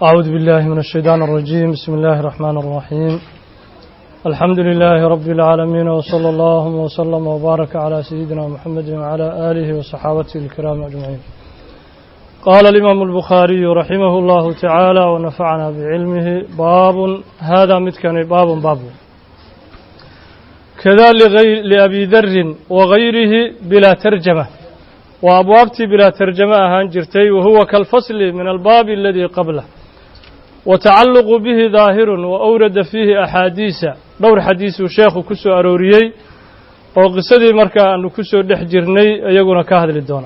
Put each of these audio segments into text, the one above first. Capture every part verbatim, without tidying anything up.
أعوذ بالله من الشيطان الرجيم. بسم الله الرحمن الرحيم. الحمد لله رب العالمين، وصلى الله وسلم وبارك على سيدنا محمد وعلى آله وصحابته الكرام أجمعين. قال الإمام البخاري رحمه الله تعالى ونفعنا بعلمه: باب هذا متكن باب باب كذا لأبي ذر وغيره بلا ترجمة، وأبوابتي بلا ترجمة هانجرتي، وهو كالفصل من الباب الذي قبله، وتعلق به ظاهر، وأورد فيه أحاديث دور حديث شيخ كسو أروريي وقصدي مركا أنه كسو دحجرني يقول كاهد للدونة.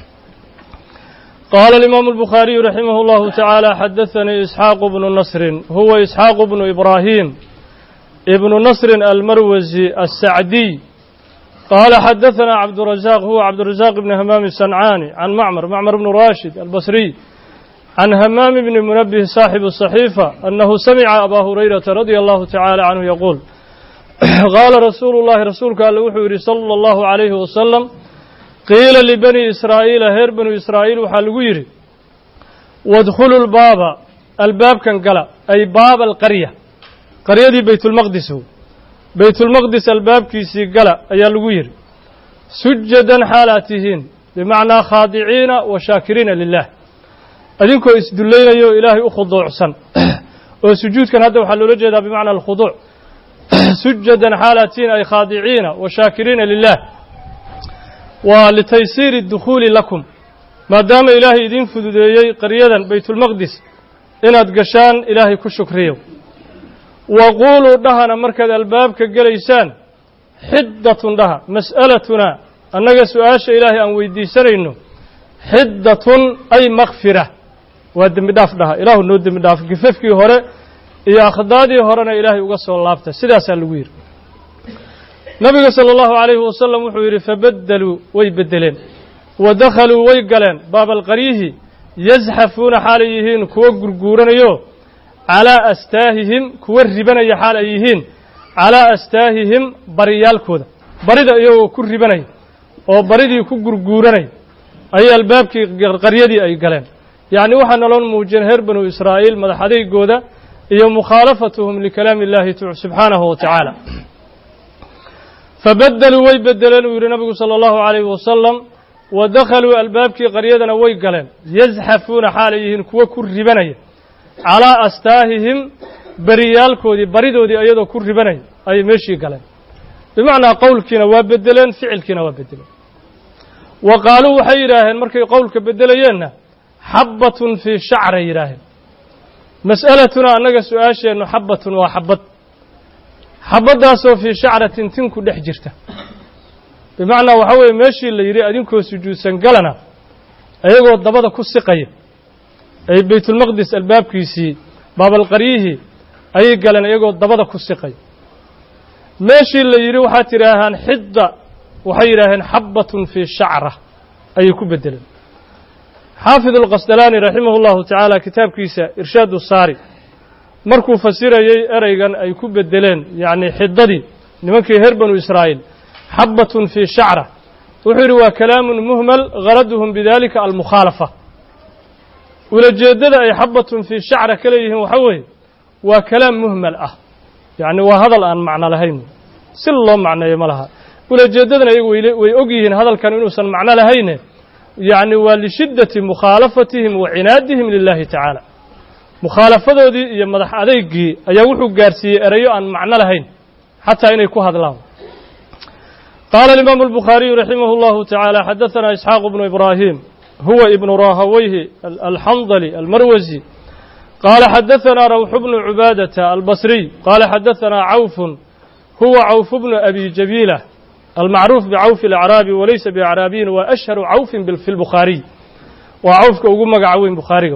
قال الإمام البخاري رحمه الله تعالى: حدثني إسحاق بن نصر، هو إسحاق بن إبراهيم ابن نصر المروزي السعدي. قال حدثنا عبد الرزاق، هو عبد الرزاق بن همام الصنعاني، عن معمر معمر بن راشد البصري، عن همام بن منبه صاحب الصحيفة أنه سمع أبا هريرة رضي الله تعالى عنه يقول: قال رسول الله رسولك الوحي صلى الله عليه وسلم: قيل لبني إسرائيل هير بني إسرائيل وحلويري وادخلوا الباب، الباب كان قلع أي باب القرية، قرية دي بيت المقدس، هو بيت المقدس الباب كيسي قلع أي الوير، سجدا حالاتهن بمعنى خاضعين وشاكرين لله، أدينكو إسدلين يو إلهي أخضوع سن وسجود كان هذا وحلو لجدا بمعنى الخضوع سجدا حالاتين أي خاضعين وشاكرين لله، ولتيسير الدخول لكم ما دام إلهي دين فدوديي قرية بيت المقدس إن أدقشان إلهي كشكريو. وقولوا دهنا مركز الباب كجليسان حدة دها مسألتنا أنك سؤاش إلهي أن ويدي سرينه حدة أي مغفرة ودم داف دها إله نود دم داف كيفك هراء يا خدادي هرنا إلهي وقص الله بته سداس الوير. نبي صلى الله عليه وسلم وحير فبدلوا ويبدلين ودخلوا ويقلين باب القريه يزحفون حاليهن كوا غرغورن يو على أستاههم كوا ربنا يحاليهن على أستاههم بريال كودا بريد يو كور ربنا أو بريد يكو غرغورن أي الباب كي قرية دي أي قلين، يعني وحنا لون موجين هر بنو إسرائيل مدحدي جودا يوم مخالفتهم لكلام الله سبحانه وتعالى. فبدلوا ويبدلوا ويرى النبي صلى الله عليه وسلم ودخلوا الباب كي قرية وي قلين يزحفون حاليهن كوا كور ربني على أستاههم بريال كودي بريدو دي أيضا كور ربني أي ماشي قلين، بمعنى قول كنا وبدلين فعل كنا وبدلين. وقالوا waxay yiraahdeen markay qowlka bedelayeenna habbatun fi sha'r yiraahdeen. mas'alatuna anaga su'aasheenu habbatun waa habad, habadaasoo fi sha'ratin tinku dhex jirta, bimaana waxa weeye meeshii la yiri adinkoo sujuudsan galana ayagoo dabada ku siqaya ay baytul maqdis albaabkiisii baabal qariihi ay galan ayagoo dabada ku siqaya. meeshii la yiri waxa tiraahan xidda waxay yiraahdeen habbatun fi sha'ra ay ku bedeleen. xaafid al-Qasdalaani rahimahullahu ta'ala kitaabkiisa irshaadu saari markuu fasirayay eraygan ay ku bedeleen yaani xiddadii nimankii heer banu Israa'iil habbatun fi sha'ra wuxuu yiri waa kalaamun muhmal gharaduhum bidalika al-mukhalafa, wala jeedada ay habbatun fi sha'ra kala yihiin waxa weeye waa kalaam muhmal ah, yaani waa hadal aan macna lahayn si loo macneeyo malaha. ولجدنا ويأجيهن هذا كان إنسان معنى لهين، يعني ولشدة مخالفتهم وعنادهم لله تعالى. مخالفة دي يمدح عليك أيوحو جارسي أريو أن معنى لهين حتى إن يكون هذا الله. قال الإمام البخاري رحمه الله تعالى: حدثنا إسحاق بن إبراهيم، هو ابن راهويه الحنظلي المروزي. قال حدثنا روح بن عبادة البصري. قال حدثنا عوف، هو عوف بن أبي جبيلة المعروف بعوف الأعرابي وليس بأعرابي، وأشهر عوف في البخاري، وعوف كوجم عوين بخاري.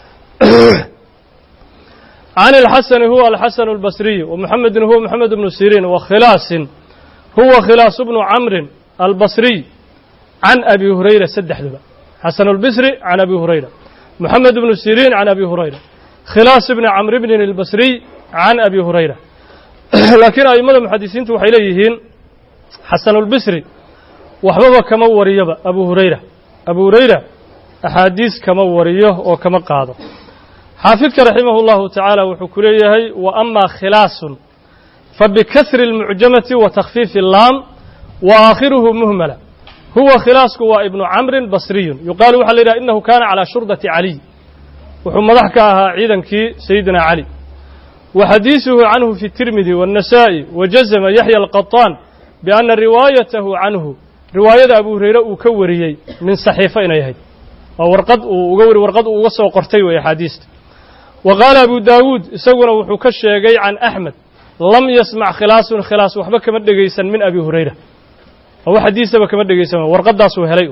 عن الحسن، هو الحسن البصري، ومحمد هو محمد بن سيرين، وخلاص هو خلاص بن عمرو البصري، عن أبي هريرة. سدح ذبا حسن البصري عن أبي هريرة، محمد بن سيرين عن أبي هريرة، خلاص بن عمرو بن البصري عن أبي هريرة. لكن أئمة المحدثين توحي إليهن حسن البصري وحبابا كما وريبا أبو هريرة، أبو هريرة أحاديث كما وريه وكما قاضى. حافظك رحمه الله تعالى وحكوليه وأما خلاص فبكسر المعجمة وتخفيف اللام وآخره مهملة هو خلاص هو ابن عمرو بصري يقال وحلنا إنه كان على شردة علي وحمدحكها عيدا كي سيدنا علي وحديثه عنه في الترمذي والنسائي وجزم يحيى القطان بأن روايته عنه رواية أبو هريرة وكوريي من صحيفين يهي ورقد وقور ورقد ووصى وقرتي ويحاديث وقال أبو داود سونا وحكش جاي عن أحمد لم يسمع خلاص خلاص وحبك مدقيسا من أبي هريرة هو حديث بك مدقيسا ورقد داسو هليو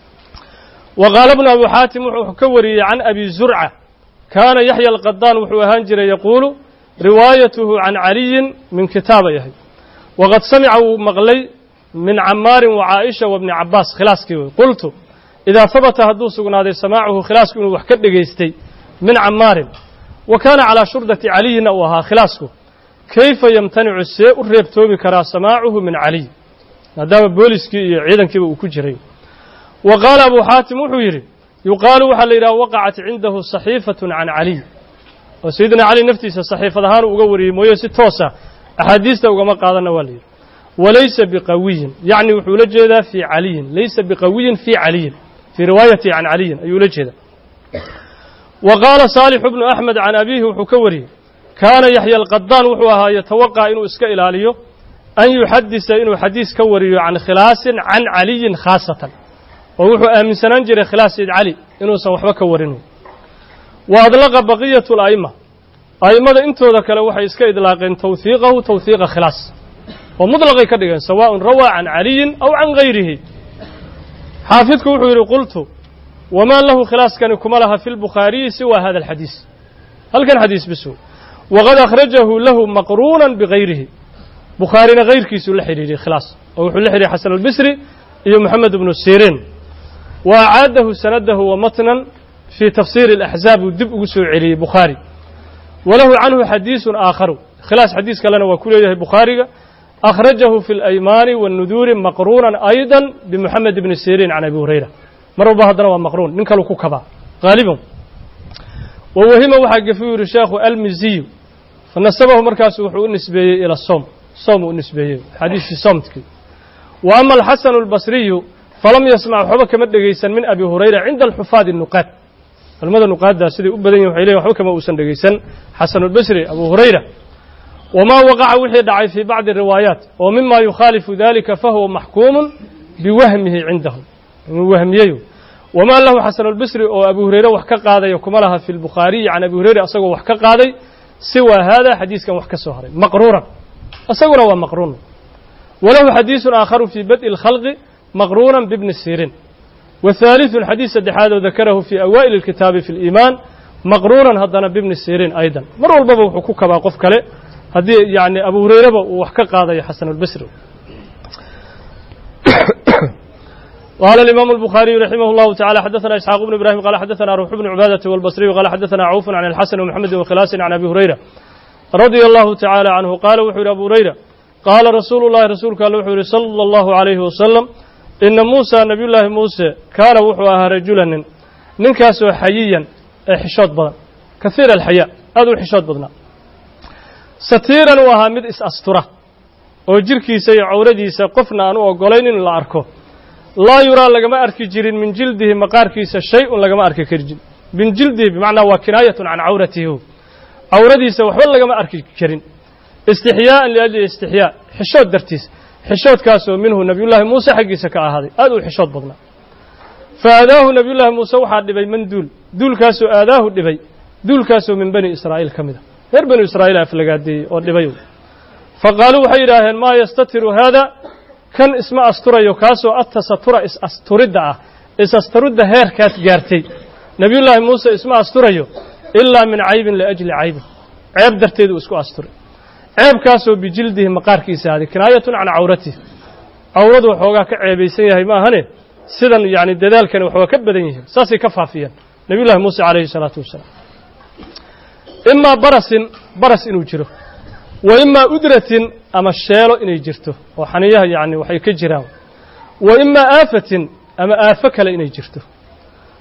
وقال ابن أبو حاتم وحكوري عن أبي زرعة كان يحيى القطان وحوهانجر يقول روايته عن علي من كتاب يحيى وقد سمعوا مغلي من عمار وعائشة وابن عباس خلاص كيوي قلت إذا ثبت هدوس قنادي سماعه خلاص كيوي وحكد جيستي من عمار وكان على شردة علي نوها خلاصه كيف يمتنع السيء الريبتو بكرا سماعه من علي هذا بوليسكي عيدا كيوي وكجري وقال أبو حاتم وحويري يقال وحل إذا وقعت عنده صحيفة عن علي وسيدنا علي نفتيس الصحيفة ظهار وقوري مويسي توسع أحاديث وما قادنا ولي وليس بقوي يعني وحول جدا في علي ليس بقوي في علي في رواية عن علي أيول جدا وقال صالح بن أحمد عن أبيه وحكوري كان يحيى القطان وحوها يتوقع إنه إسكا إلاليه أن يحدث إنه حديث كوري عن خلاص عن علي خاصة ووحو آمن سننجر خلاص علي إنه سوحبا كورينه وأطلق بقية الأئمة أئمة انتو ذكر وحي إسكا إطلاقين توثيقه توثيق خلاص ومطلق كدغان سواء روى عن علي أو عن غيره حافظك وحير قلت وما له خلاص كان كمالها في البخاري سوى هذا الحديث هل كان حديث بسوء وقد أخرجه له مقرونا بغيره بخارينا غير كيسو لحريري خلاص وحو لحري حسن البصري إيو محمد بن السيرين وأعاده سنده ومتنا في تفسير الأحزاب ودب أسوء علي بخاري وله عنه حديث آخر خلاص حديث كلنا وكله بخاري أخرجه في الأيمان والنذور مقرونا أيضا بمحمد بن السيرين عن أبي هريرة مروا بهذا مقرون من كلو كوكبا غالبا ووهم وحق فيه الشيخ المزي فنسبه مركز وحو النسبة إلى الصوم صوم النسبة حديث صمتك وأما الحسن البصري فلم يسمع حبك مدقيسا من أبي هريرة عند الحفاظ النقاد المدى النقاد ده سيدي أبدين وحيليه وحبك ما أوسن دقيسا حسن البصري أبو هريرة وما وقع وحي دعي في بعض الروايات ومما يخالف ذلك فهو محكوم بوهمه عندهم وهميه وما له حسن البصري أو أبو هريرة وحكا قاضي وكملها في البخاري عن أبي هريرة أصغوا وحكا قاضي سوى هذا حديث كان وحكا سهري مقرورا أصغوا ومقرون وله حديث آخر في بدء الخلق مقرونا بابن السيرين والثالث الحديث الدحاد ذكره في أوائل الكتاب في الإيمان مقرونا هدنا بابن السيرين أيضا مروا الباب وحكوك باقف كله هذه يعني أبو هريرة وحكا قاضي حسن البصري قال الإمام البخاري رحمه الله تعالى حدثنا إسحاق بن إبراهيم قال حدثنا روح بن عبادة والبصري وقال حدثنا عوف عن الحسن ومحمد وخلاس عن أبي هريرة رضي الله تعالى عنه قال وحور أبو هريرة قال رسول الله رسول قال وحور صلى الله عليه وسلم إن موسى نبي الله موسى كان وحوها رجلا ننكاسو حييا حشاد بدن كثير الحياء هذا حشاد بدنا ستيرا وها مد إس أسترة وجركيسا عورديسا قفنا أنو وقولين لا أركو لا يرى لما أركي جرين من جلده مقاركيسا شيء لما أركي كرجين من جلده بمعنى وكناية عن عورته عورديسا وحول لما أركي كرين استحياء لأجل استحياء حشود درتيس حشود كاسو منه نبي الله موسى حقيسا كأهدي هذا حشود بدنا فآذاه نبي الله موسى وحد دبي من دول دول كاسو آذاه دبي دول كاسو من بني إسرائيل كمذا غير بني إسرائيل أفلقادي ودبيو فقالوا حيراهن ما يستتر هذا كان اسم أسترى يكاسو التستر إس أسترد إس أسترد هير كاس جارتي نبي الله موسى اسم أسترى إلا من عيب لأجل عيب عيب درتيد اسكو أسترى عيب كاسو بجلده مقار كيسا هذه كناية عن عورته عورده وحوغا كعيبيسيه ما هنه سيدان يعني الدلال كان وحوغا كبدنيه ساسي كفافيا نبي الله موسى عليه الصلاة والسلام إما برس برس إنه جره وإما أدرة أما الشيلو إنه جرته وحنيها يعني وحي كجراه وإما آفة أما آفك لإنه جرته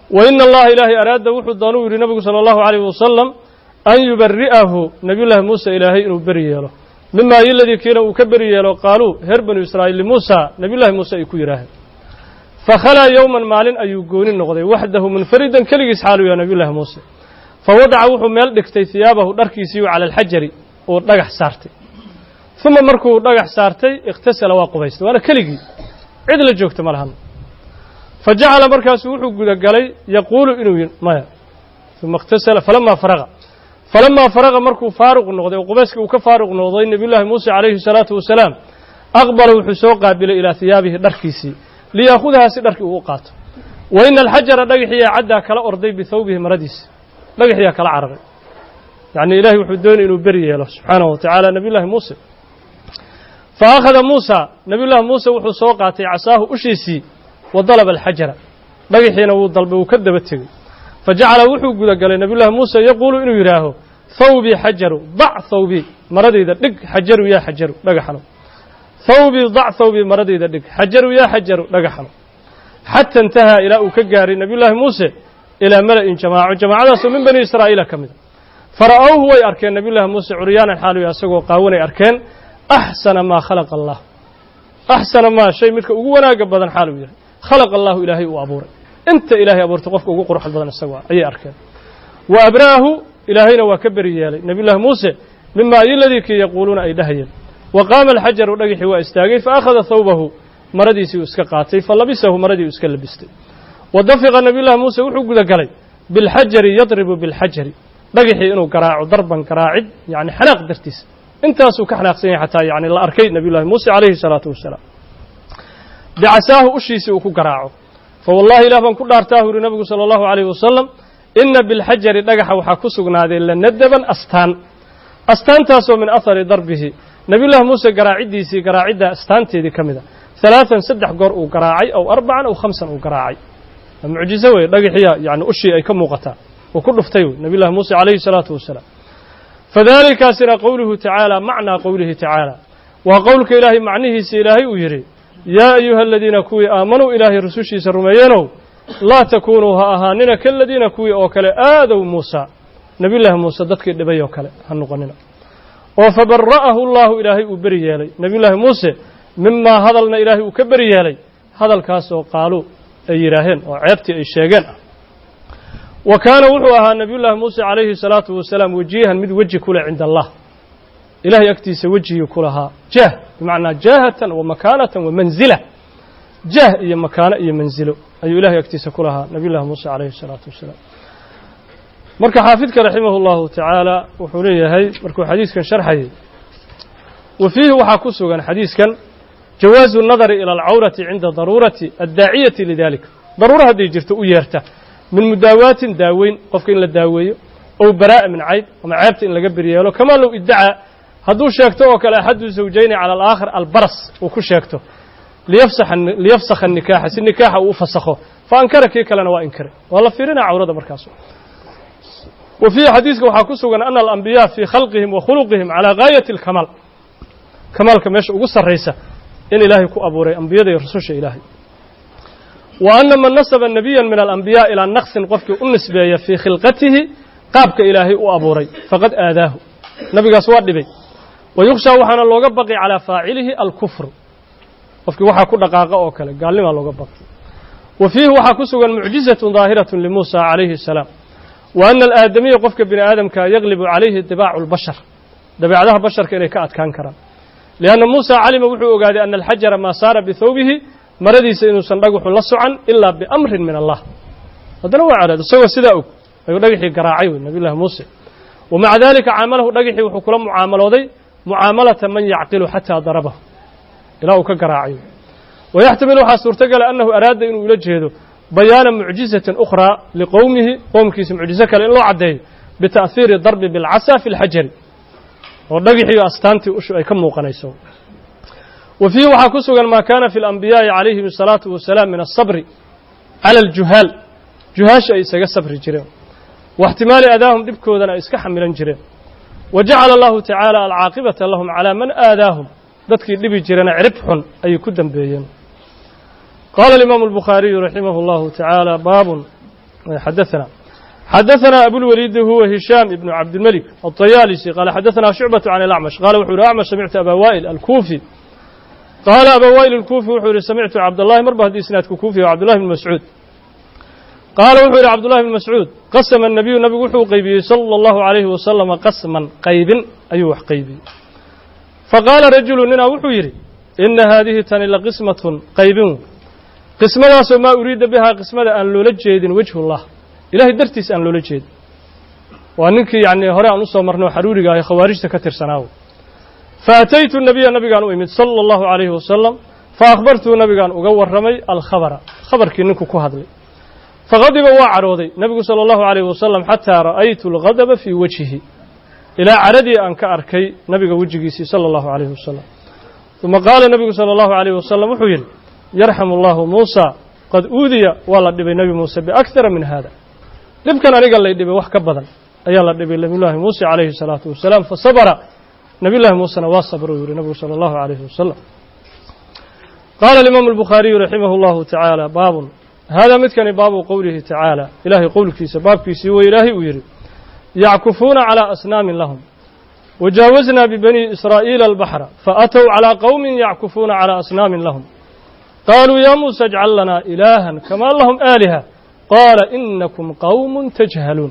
وإن الله إلهي أراد وحو الضانو يري نبي صلى الله عليه وسلم أن يبرئه نبي الله موسى إلهي إنه بريه له مما الذي كان وكبريه له قالوا هرب إسرائيل لموسى نبي الله موسى يكون يراه فخلى يوما مال أيقون النغضي وحده منفردا كلجس حاله يا نبي الله موسى فوضع وحو مال دكتي ثيابه دركيسي على الحجر ودغح سارتي ثم مركو دغح سارتي اغتسل وقبيست وانا كلجي عدل جوجت ملهم فجعل مركاس وحو غدغلي يقول انه ما ثم اغتسل فلما فرغ فلما فرغ مركو فارغ نقضي وقبيسك وكفارغ نقضي النبي الله موسى عليه الصلاه والسلام اقبل وحسو قابل الى ثيابه دركيسي ليأخذها سدرك وقات وإن الحجر دغخي عدا كلا أرضي بثوبه مرديس دغخي كلا عربي يعني إلهي وحدون إنه بريه له سبحانه وتعالى نبي الله موسى فأخذ موسى نبي الله موسى وحو قاتي عصاه أشيسي وضرب الحجر دغخي نو ضلب وكدبته فجعل وحو غدغل نبي الله موسى يقول إنه يراه ثوبي حجر ضع ثوبي مردي دغ حجر يا حجر دغخنو ثوبي ضع ثوبي مردي دغ حجر يا حجر دغخنو حتى انتهى إلى وكجار نبي الله موسى إلى ملأ جماعة جماعة من بني إسرائيل كمل فرأوه ويأركن نبي الله موسى عريانا حاله يسقوا قاونا أركان أحسن ما خلق الله أحسن ما شيء مثل وأنا قبضا حاله خلق الله إلهي وأبور أنت إلهي أبور تقفك وقرح البدن السواء أي أركان وأبراه إلهينا وكبر يالي نبي الله موسى مما الذي كي يقولون أي دهيا وقام الحجر رجح واستاغي فأخذ ثوبه مردي سيسك قاتي فلبسه مردي يسك لبسته ودفق النبي الله موسى وحو غدغلي بالحجر يضرب بالحجر رجح انه قراع ضربا قراعد يعني حلاق درتيس انتاسو كحلاقسين حتى يعني لا اركي نبي الله موسى عليه الصلاه والسلام بعساه اشيسي وكو قراعو فوالله لا بان كدارتاه النبي صلى الله عليه وسلم ان بالحجر دغخ waxa ku sugnaaday la nadaban astaan astaantaaso min athari darbihi نبي الله موسى قراعديسي قراعدة استانتيدي كميدا ثلاثا سدح قر او قراعي او اربعا او خمسا او قراعي معجزه وي دغخيا يعني اشي اي كموقتا وكل فتيو نبي الله موسى عليه الصلاه والسلام فذلك سر قوله تعالى معنى قوله تعالى وقولك الهي معنيه سي الهي ويري يا ايها الذين كوي امنوا الهي رسوشي سرمينو لا تكونوا اهاننا كالذين كوي او كلا اذوا موسى نبي الله موسى ددكي دبيو كلا هنقننا وفبرأه الله إلهي وبريالي نبي الله موسى مما هذلنا إلهي وكبريالي هذا الكاس وقالوا أي راهن وعيبتي أي شيئا وكان وحوها نبي الله موسى عليه الصلاة والسلام وجيها مد وجه كله عند الله إلهي يكتيس وجهه كلها جاه بمعنى جاهة ومكانة ومنزلة جاه إيا مكانة إيا منزله أي إلهي يكتيس كلها نبي الله موسى عليه الصلاة والسلام marka xaafidka rahimahullahu ta'ala wuxuu leeyahay markuu xadiiskan sharxay وفيه waxa ku sugan xadiiskan jawaazu nadari ila al-awrati 'inda darurati ad-da'iyati lidalik darura hadii jirto u yeerta min mudaawatin daaweyn qofka in la daaweeyo oo baraa min ayd ama aybta in laga bariyeelo kama loo iddaa haduu sheegto oo kale ahadu zawjayni ala al-akhir al-baras oo ku sheegto liyafsax liyafsax an-nikah si nikaha uu fasakho fa ankara kii kalena waa inkar wala fiirina awrada markaas وفي حديث وحاكسوا أن الأنبياء في خلقهم وخلقهم على غاية الكمال كمال كما يشعر قصة الرئيسة إن إلهي كو أبوري أنبياء يرسوش إلهي وأن من نسب النبيا من الأنبياء إلى النقص قفك النسبية في خلقته قابك إلهي أبوري فقد آذاه نبي قصوات لبي ويخشى وحنا الله بقي على فاعله الكفر قفك وحا كل دقاقة أوكلا قال لما الله بقي وفيه وحاكسوا معجزة ظاهرة لموسى عليه السلام وأن الآدمي قفك بن آدم كان يغلب عليه اتباع البشر دبعدها بشر كان يكاد كان كرام لأن موسى علم وحو قال أن الحجر ما صار بثوبه مردي سينو صندوق لصعا إلا بأمر من الله هذا نوع عدد سوى سداؤك يقول دقيحي قراعي النبي الله موسى ومع ذلك عامله دقيحي وحكول معامله دي معاملة من يعقل حتى ضربه إلهه كقراعي ويحتمل حاسور تقل أنه أراد أن يلجهده بيان معجزة أخرى لقومه قوم كيس معجزة لأنه عديه بتأثير الضرب بالعصا في الحجر ودقيحي أستانتي أشو أي كم موقنيسو وفيه وحاكسوا ما كان في الأنبياء عليهم الصلاة والسلام من الصبر على الجهال جهاش أي سجى صبر جريم واحتمال أذاهم دبكودنا إسكح من جريم وجعل الله تعالى العاقبة لهم على من آذاهم ذاتك دبي جرينا عربح أي كدن بيين قال الإمام البخاري رحمه الله تعالى باب حدثنا حدثنا أبو الوليد هو هشام بن عبد الملك الطيالسي قال حدثنا شعبة عن الأعمش قال وحور أعمش سمعت أبا وائل الكوفي قال أبا وائل الكوفي وحور سمعت عبد الله مربه دي سنة كوفي وعبد الله بن مسعود قال وحور عبد الله بن مسعود قسم النبي النبي وحو قيبي صلى الله عليه وسلم قسما قيب أيوه قيبي فقال رجل لنا وحو يري إن هذه تاني لقسمة قيب قسمة ما أريد بها قسمة أن لولجيد وجه الله إلهي درتيس أن لولجيد وأنك يعني هراء نصر مرنو حروري يا خوارج تكتر سناو فأتيت النبي النبي قال أمد صلى الله عليه وسلم فأخبرته النبي قال أقور رمي الخبر خبر كنكو كهذلي فغضب وعروضي النبي صلى الله عليه وسلم حتى رأيت الغضب في وجهه إلى عردي أن كأركي نبي وجهي صلى الله عليه وسلم ثم قال النبي صلى الله عليه وسلم وحيل يرحم الله موسى قد أوذي والله دبي نبي موسى بأكثر من هذا لم كان رجال الله يدبي وحك بدن أي الله دبي نبي الله موسى عليه الصلاة والسلام فصبر نبي الله موسى وصبر النبي صلى الله عليه وسلم قال الإمام البخاري رحمه الله تعالى باب هذا متكن باب قوله تعالى إلهي قولك سباب كيسي وإلهي ويري يعكفون على أصنام لهم وجاوزنا ببني إسرائيل البحر فأتوا على قوم يعكفون على أصنام لهم قالوا يا موسى اجعل لنا إلها كما لهم آلهة قال إنكم قوم تجهلون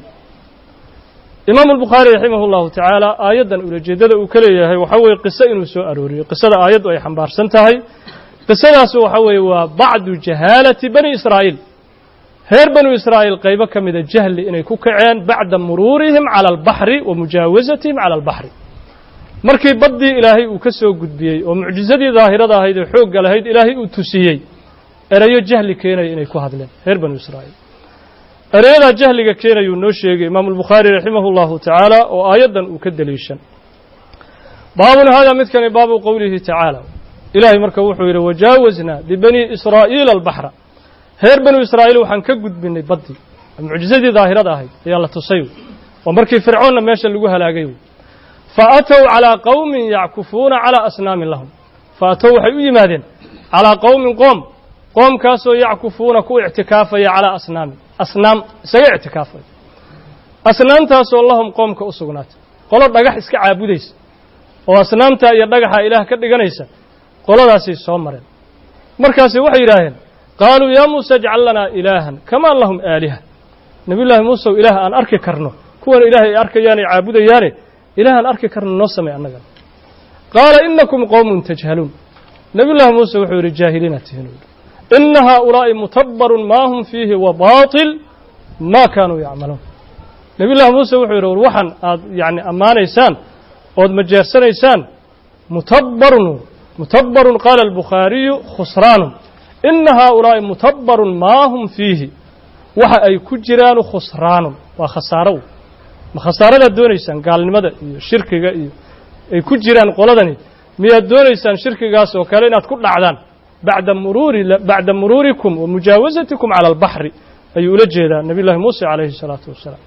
إمام البخاري رحمه الله تعالى آيادا أولى جدد وكليه وحوي قصة إنه سوء أروري قصة آيات وأي حنبار سنتهي قصة سوء حوي وبعد جهالة بني إسرائيل هير بني إسرائيل قيبة كم إذا جهل إن يكون كعين بعد مرورهم على البحر ومجاوزتهم على البحر markii badii ilaahay uu ka soo gudbiyay oo mucjizadii daahirada ahayd ee xoog galahayd ilaahay uu tusiyay erayo jahli keenay inay ku hadleen reer banu israa'iil erayada jahliga keenay uu noo sheegay imaam al-bukhari rahimahullahu ta'ala oo aayadan uu ka daliishan baabun hada midkan baabu qowlihi ta'ala ilaahay marka wuxuu yiri wajaawazna bi bani israa'iil al-bahra reer banu israa'iil waxaan ka gudbinay badii mucjizadii daahirada ahayd ayaa la tusay oo markii fircoonna meesha lagu halaagay فأتوا على قوم يعكفون على أصنام لهم فأتوا حيوي مادين على قوم قوم قوم كاسو يعكفون كو اعتكافا على أصنام أصنام سي اعتكافا أصنام تاسو اللهم قوم كأسقنات قولوا دقح اسكا عابوديس وأصنام تا يدقح إله كدقنيسا قولوا داسي صومرين مركاسي وحي راهن قالوا يا موسى اجعل لنا إلها كما لهم آلهة نبي الله موسى إله أن أركي كرنو كون إله أركي يعني عابودي يعني إله أن أركي كرن نصمي أنك قال إنكم قوم تجهلون نبي الله موسى وحور الجاهلين تهنون إن هؤلاء متبر ما هم فيه وباطل ما كانوا يعملون نبي الله موسى وحور وحن يعني أمان إيسان أود مجارسان إيسان متبر متبر قال البخاري خسران إن هؤلاء متبر ما هم فيه وحا أي كجران خسران وخسارو ma khasaarada doonaysaan gaalnimada iyo shirkiga iyo ay ku jiraan qoladani miyaad doonaysaan shirkigaas oo kale inaad ku dhacdaan bacda mururi bacda mururikum wa mujaawazatikum ala al-bahri ayuu la jeedaa nabi ilaahi muusa alayhi salatu wasalaam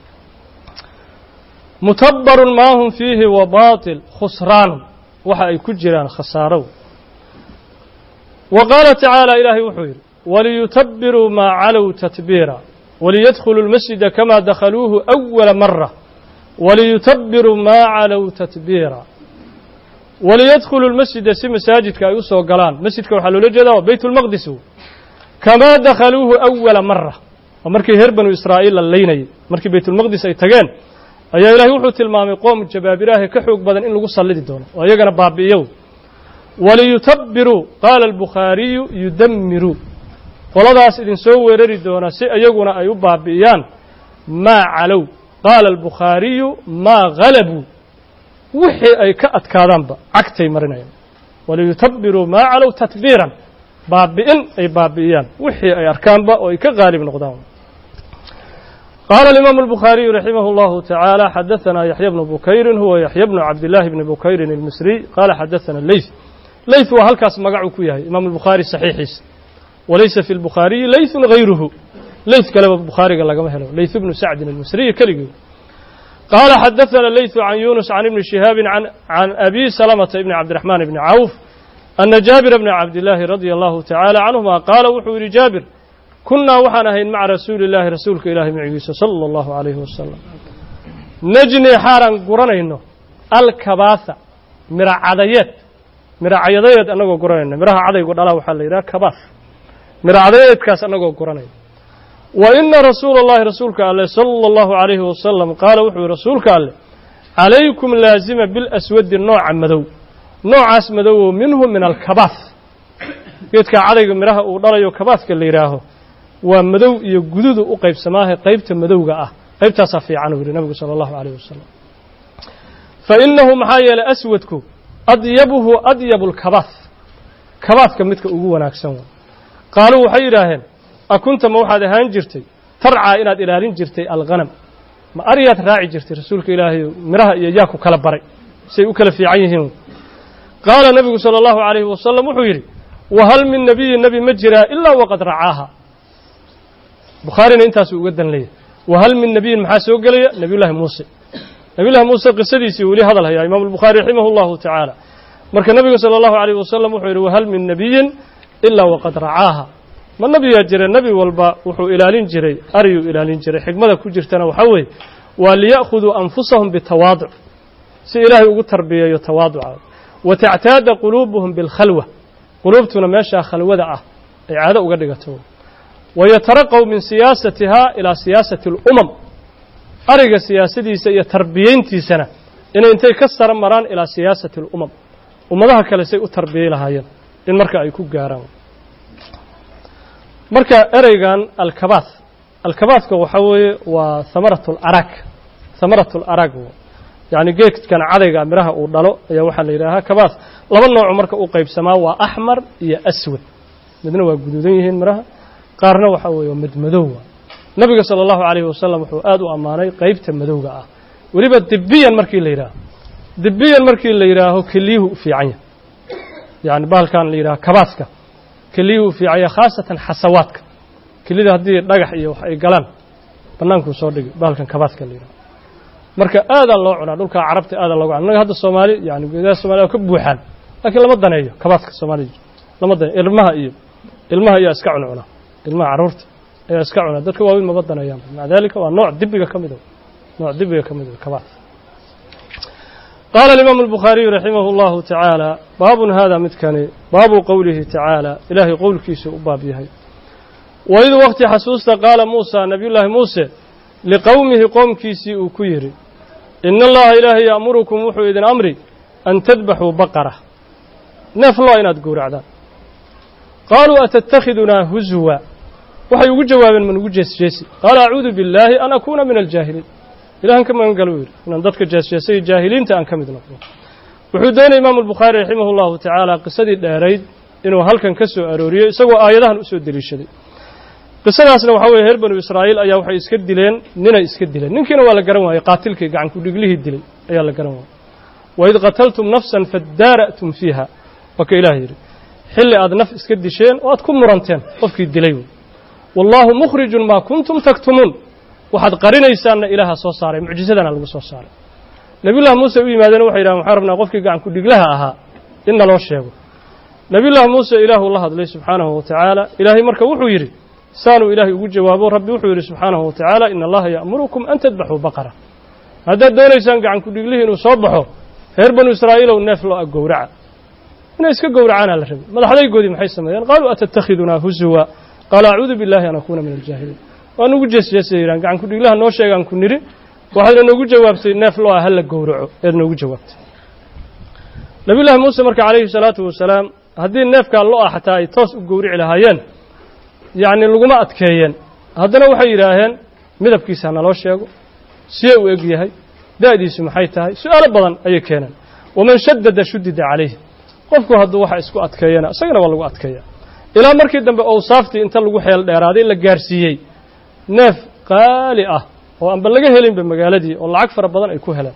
mutabbarun ma hum fihi wa baatil khusran waxa ay ku jiraan khasaaro wa qala ta'ala ilaahi wuxuu yiri waliyutabbiru ma alaw tatbira وليدخلوا المسجد كما دخلوه أول مرة وليتبروا ما علوا تتبيرا وليدخلوا المسجد سي مساجد كايوسو قلان مسجد كوحلو لجدا بيت المقدس كما دخلوه أول مرة ومركي هربنوا إسرائيل الليني مركي بيت المقدس أي تغين أي إلهي وحو تلمامي قوم الجبابراه كحوق بدن إن لغو صلدي دون ويقنا بابيو وليتبروا قال البخاري يدمروا qoladaas idin soo weerari doona si ayaguna ay u baabiyaan ma calow qaal al-bukhari ma ghalabu wixii ay ka adkaadaanba cagtay marinayaan wala yutabbiru ma calow tatbiran baabiin ay baabiyaan wixii ay arkaanba oo ay ka qaalib noqdaan قال الإمام البخاري رحمه الله تعالى حدثنا يحيى بن بكير هو يحيى بن عبد الله بن بكير المصري قال حدثنا الليث ليث وهلكاس مغعو ku yahay إمام البخاري صحيحيس وليس في البخاري ليث غيره ليث كلام البخاري قال لقمه له ليث بن سعد المصري كلمه قال حدثنا الليث عن يونس عن ابن شهاب عن عن أبي سلمة بن عبد الرحمن بن عوف أن جابر بن عبد الله رضي الله تعالى عنهما قال وحور جابر كنا وحنا هين مع رسول الله رسولك إلهي معيسى صلى الله عليه وسلم نجني حارا قرنينه الكباثة مرع عديات مرع عديات أنا قرنينه مرع عدي قد الله وحل يرى كباث مرع عديات كاس أنا قرنينه وإن رسول الله رسولك الله صلى الله عليه وسلم قال وحي رسولك الله عليكم لازمة بالأسود النوع مدو نوع اسمدو منه من الكباث يدك عدي مرها ودليو كباث كاللي يراه ومدو يجدد أقيب سماه قيبت مدو جاء قيبت صفي عنه النبي صلى الله عليه وسلم فإنه محايا لأسودك أطيبه أطيب الكباث كباث كمتك أجوا ناكسون قالوا حيراهن أكنت موحد هانجرتي ترعى إلى إلى جرتي الغنم ما أريت راعي جرتي رسولك إلهي مرها يجاكو كلبري سيؤكل في عينهم قال النبي صلى الله عليه وسلم وحيري وهل من نبي النبي مجرى إلا وقد رعاها بخاري انت سوق جدا لي وهل من نبي محاسوق لي نبي الله موسى نبي الله موسى قصدي ولي هذا يا إمام البخاري رحمه الله تعالى مرك النبي صلى الله عليه وسلم وحيري وهل من نبي إلا وقد رعاها ما النبي يجري النبي والبا وحو إلى جري أريو إلى جري حكمة كجرتنا وحوي وليأخذوا أنفسهم بالتواضع سي إلهي يقول تربية يتواضع وتعتاد قلوبهم بالخلوة قلوبتنا ماشى خلوة دعاه إعادة وقدقته ويترقوا من سياستها إلى سياسة الأمم أرجع سياستي سي تربيين تي سنة إن أنت كسر مران إلى سياسة الأمم وماذا كلا سي تربية لها ين إن مركا يكون جاران مركا أريجان الكباث الكباث كوحوي وثمرة الأراك ثمرة الأراك يعني جيك كان عادي مرها ودلو يا وحنا يراها كباث لما نوع مركا وقيب سماء وأحمر يا أسود مدنا وجودين مرها قارنا وحوي ومدمدوة النبي صلى الله عليه وسلم وحو آدو أماني قيبت مدوغة وريبا دبيا مركي اللي يراه دبيا مركي اللي يراه كليه في عين يعني بال كان اللي يراه كباسك كليه في عين خاصة حسواتك كليه هدي رجح إيه وحي قلان بنانكم صادق بال كان كباسك اللي يراه مركا آذا الله عنا دولك عربت آذا الله عنا هذا الصومالي يعني إذا الصومالي كبوحان لكن لما ضنا إيه كباسك الصومالي لما ضنا إلمها إيه إلمها إيه أسكعنا عنا إلمها عرورت يسكعنا ذلك واوين ما بدنا أيام مع ذلك ونوع دبية كمده نوع دبية كمده كباث قال الإمام البخاري رحمه الله تعالى باب هذا متكني باب قوله تعالى إلهي قول كيس أبابيه وإذ وقت حسوس قال موسى نبي الله موسى لقومه قوم كيسي أكيري إن الله إلهي يأمركم وحو إذن أمري أن تذبحوا بقرة نفلا إن تقول عدان قالوا أتتخذنا هزوا waxay ugu jawaabeen man ugu jeesjeesi qala a'uudu billahi an akuna min al-jaahiliin ilaahan kama galweer inaan dadka jeesjeesay jaahiliinta aan kamid noqdo wuxuu doonay imaam al-bukhari rahimahullahu ta'ala qisadii dheereyd inuu halkan ka soo arooriyo isagoo aayadahan u soo daliishaday qisadaasna waxa weeye reer banu israa'iil ayaa waxay iska dileen ninay iska dileen ninkiina waa la garan waayay qaatilkii gacan ku dhiglihii dilay ayaa la garan waayay wa id qataltum nafsan fadaratum fiha wa ka ilaahi xilli aad naf iska disheen oo aad ku muranteen qofkii dilay والله مخرج ما كنتم تكتمون وحد قرينيسان إلها soo saaray mucjizadana lagu soo saaray nabi allah muuse u yimaadeen waxa yiraahdeen waxaan rabnaa qofkii gacan ku dhiglaha ahaa in loo sheego nabi allah muuse ilaahu la hadlay subhanahu wa ta'ala ilaahi marka wuxuu yiri saanu ilaahi ugu jawaabo rabbi wuxuu yiri subhanahu wa ta'ala inna allaha ya'murukum an tadbahu baqara hada doonaysaan gacan ku dhiglihi inuu soo baxo reer banu israa'iil oo neef loo gowraca inay iska gowracaan la rabay madaxdaygoodii maxay sameeyeen qaalu atattakhiduna huzwa قال أعوذ بالله أن أكون من الجاهلين وأنا وجس جسيران عن كل الله نوشة عن كل نري واحد أنا وجه جوابت نافلوا هلا جورعه أنا وجه جوابت نبي الله موسى مرك عليه الصلاة والسلام هذه الناف قال الله حتى يتص جورع لهاين يعني اللقمة أتكين هذا لو حيراهن مذهب كيس أنا لوشة سيء ويجيه دادي سمحيتها سؤال بدن أي كان ومن شدد شدد عليه قفكوا هذا واحد اسكو أتكينا سجنا والله أتكيا ilaa markii dambe awsaaftii inta lagu xeel dheeraaday la gaarsiiyay neef qaali ah oo aan bal laga helin ba magaaladii oo lacag fara badan ay ku heleen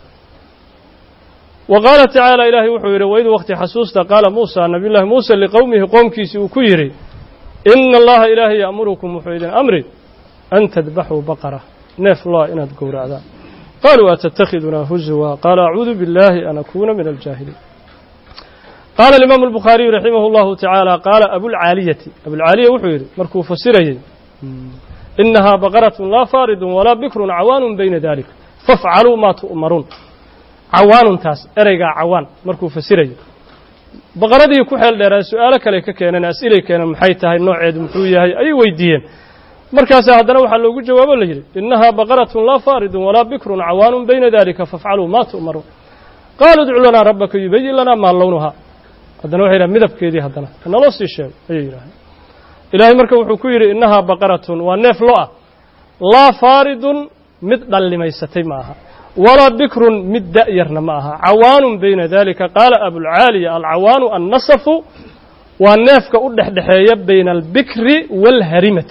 waqala ta'ala ilaahi wuxuu yiri waydu waqti xasuusta qala muusa nabiyullah muusa liqawmihi qawmkiisi uu ku yiri inna allaha ilaahi ya'murukum wuxuu idin amri an tadbahu baqara neef loo inaad gowracdaan qalu atattakhiduna huzwa qala a'uudu billahi an akuna min al-jaahiliin قال الإمام البخاري رحمه الله تعالى قال أبو العالية أبو العالية وحير مركو فسري إنها بقرة لا فارض ولا بكر عوان بين ذلك فافعلوا ما تؤمرون عوان تاس أرجع عوان مركو فسري بقرة دي كحل درا سؤالك لك كأن أسئلة كان محيطها النوع عيد محوية أي ويدين مركز هذا نوع لو جواب ولا يجري إنها بقرة لا فارض ولا بكر عوان بين ذلك فافعلوا ما تؤمرون قالوا ادع لنا ربك يبين لنا ما لونها هذا نوع إلى مذهب كذي هذا أنا لا شيء أي إلهي مركب وحكير إنها بقرة ونف لؤة لا فارض مثل اللي ما يستي معها ولا بكر مد دائرنا معها عوان بين ذلك قال أبو العالي العوان النصف والنفك أدحدحية بين البكر والهرمة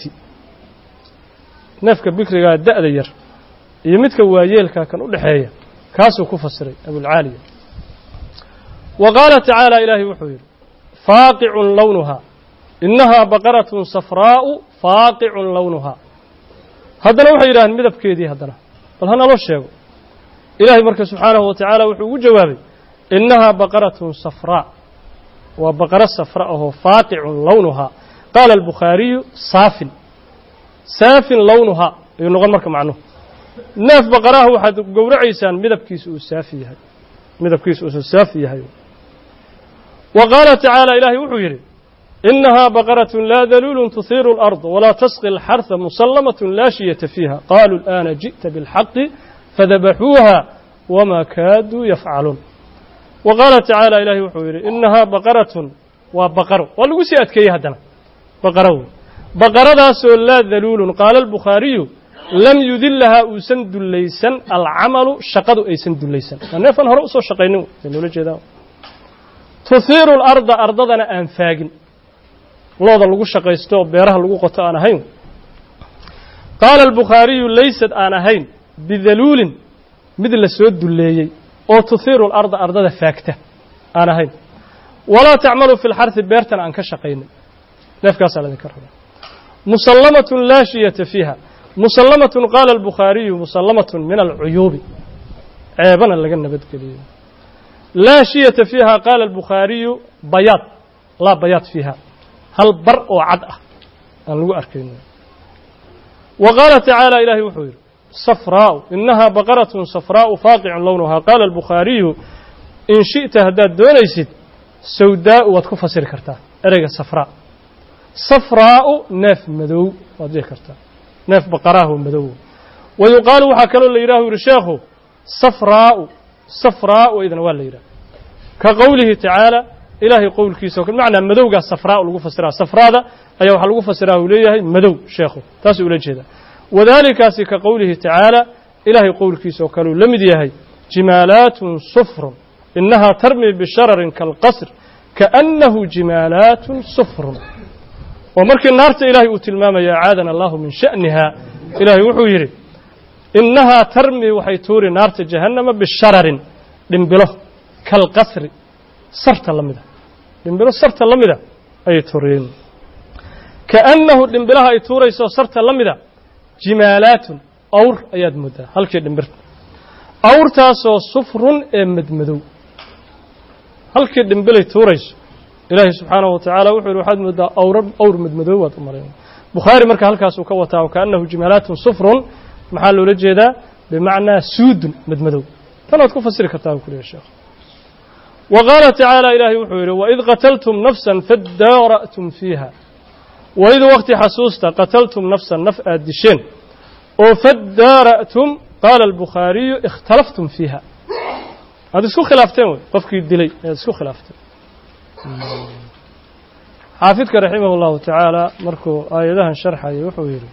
نفك بكر قال دائر يمتك وايلك كان أدحية كاسو كفسري أبو العالي وقال تعالى إلهي وحوير فاقع لونها إنها بقرة صفراء فاقع لونها هذا نوع إلهي مذهب كيدي هذا بل هنا لو شيء إلهي مركز سبحانه وتعالى وحو جوابي إنها بقرة صفراء وبقرة صفراء هو فاقع لونها قال البخاري صاف ساف لونها ينقل مركز معنه ناف بقرة واحد قورع عيسان مذهب كيس أسافيها مذهب كيس أسافيها وقال تعالى إلهي وحو يري إنها بقرة لا ذلول تثير الأرض ولا تسقي الحرث مسلمة لا شية فيها قالوا الآن جئت بالحق فذبحوها وما كادوا يفعلون وقال تعالى إلهي وحويري إنها بقرة وبقر والقسي أتكي هدنا بقرة بقرة لا ذلول قال البخاري لم يذلها أسند الليسن العمل شقد أيسند الليسن نفن هرؤسو شقينو تثير الأرض أرضنا أنفاق لوضا لغو شقيستو بيرها لغو قطع أنا هين قال البخاري ليست أنا هين بذلول مثل سود الليي أو تثير الأرض أرضا فاكتة أنا هين ولا تعمل في الحرث بيرتن عن كشقين نفكاس على ذكرها مسلمة لا شية فيها مسلمة قال البخاري مسلمة من العيوب عيبنا اللي قلنا بدكلي لا شية فيها قال البخاري بياض لا بياض فيها هل برء عدأ أن أركين وقال تعالى إلهي وحوير صفراء إنها بقرة صفراء فاقع لونها قال البخاري إن شئت هداد دونيسد سوداء واتكفى سيركرتا أريق صفراء صفراء ناف مدو وذكرتا ناف بقراه مدو ويقال وحكالو اللي يراه رشاخه صفراء صفراء وإذن ولا يراه كقوله تعالى إلهي قول كيسو معنى مدوغا صفراء لغو فسرها صفراء أي waxa lagu fasiraa uu leeyahay madow sheekhu taas uu la jeeda wadaalika ka qowlihi ta'ala ilaahi qowlkiisa kale uu lamid yahay jimalatun sufr innaha tarmi bi shararin kal qasr kaannahu jimalatun sufr wa markii naarta ilaahi uu tilmaamaya aadana allah min sha'niha ilaahi wuxuu yiri innaha tarmi waxay tuuri naarta jahannama bi shararin dimbilo kal qasr sarta lamida dimbilo sarta lamida ay tuureen كأنه دمبلها أي توري سو صرت لمدا جمالات أور أياد مدة هل كي دمبرت أور تاسو صفر مدمدو هل كي دمبلي توريس إلهي سبحانه وتعالى وحر واحد مدة أور أور مدمدو وتمرين بخاري مركه هل كاسو كوتا وكأنه جمالات صفر محل لجدا بمعنى سود مدمدو فلا تكون فسر كتاب كل شيء وقال تعالى إلهي وحر وإذ قتلتم نفسا فادارأتم فيها وإذا وقت حسوستا قتلتم نفسا نفأ الدشين وفدارأتم قال البخاري اختلفتم فيها هذا سكو خلافتين قفك الدلي هذا سكو خلافتين حافظك رحمه الله تعالى مركو آياتها شرحة يوحويري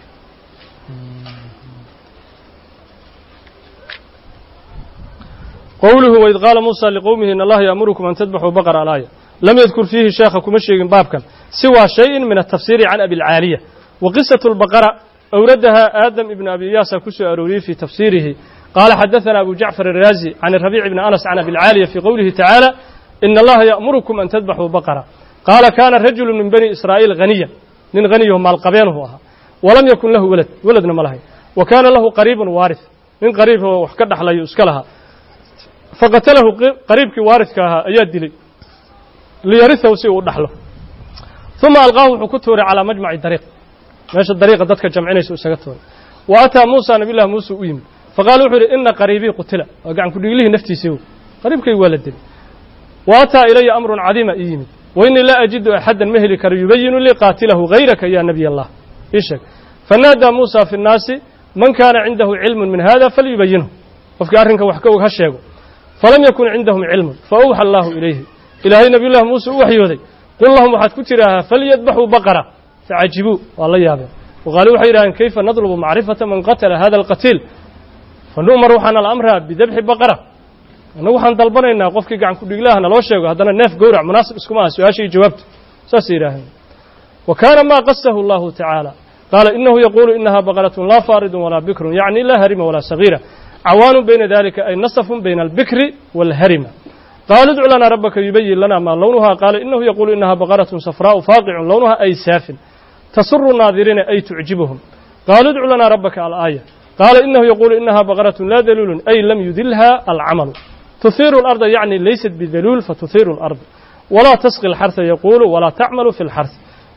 قوله وإذ قال موسى لقومه إن الله يأمركم أن تذبحوا بقرة على آية لم يذكر فيه شيخكم الشيء بابكا سوى شيء من التفسير عن أبي العالية وقصة البقرة أوردها آدم ابن أبي ياسا كسو أروري في تفسيره قال حدثنا أبو جعفر الرازي عن الربيع بن أنس عن أبي العالية في قوله تعالى إن الله يأمركم أن تذبحوا بقرة قال كان رجل من بني إسرائيل غنيا من غنيهم مع القبينه ولم يكن له ولد ولدنا ملهي وكان له قريب وارث من قريب وحكد حلا يسكلها فقتله قريبك وارثكها أياد لي ليرثه سيء ودحله ثم ألقاه حكته على مجمع الطريق meesha dariiqa dadka jamcinaysa isaga tooray wa ataa muusa nabiyullahi muuse u yimid faqaala wuxuu yidhi ina qariibii qutila waa gacan kudhiglihii naftiisii qariibkay waa la dilay wa ataa ilaya amrun cadiima ii yimid wa innii laa ajidu axaddan ma heli karo yubayinu lii qaatilahu hayraka ya nabiy allah ii sheeg fanaadaa muusa fi nnaasi man kaana cindahu cilmun min hada falyubayinhu qofkii arrinka wax ka og ha sheego falam yakun cindahum cilmun faawxa allaahu ilayhi ilaahay nabiyullahi muuse u waxyooday qul lahum waxaad ku tidhaahaa falyadbaxuu baqara facajibuu waa la yaabeen waqaaluu waxay yidhahdeen kayfa nadlubu macrifata man qatala hada alqatiil fanu'mar waxaana la amraa bidabxi baqara annagu waxaan dalbanaynaa qofkii gacan kudhiglaha naloo sheego haddana neef gowrac munaasib iskuma aha su-aasha iyo jawaabta saasay yidhaaheen wa kaana maa qasahu allahu tacaala qaala inahu yaquulu inaha baqaratun laa faaridun walaa bikrun yacni laa harima walaa sagiira cawaanun bayna dalika ay nasafun bayna albikri waalharima qaaluu idcu lanaa rabbaka yubayin lana maa lownuha qaala inahu yaquulu inaha baqaratun safraa'u faaqicun lownuha ay saafin tasuru naadiriina ay tucjibuhum qaaluu idcu lanaa rabbaka alaaya qaala inahu yaquulu inaha baqaratun laa daluulun ay lam yudilha alcamalu tuhiiru اlarda yacni laysat bidaluul fatuhiiru اlard walaa tasqi اlxarha yaquulu walaa tacmalu fi اlxarh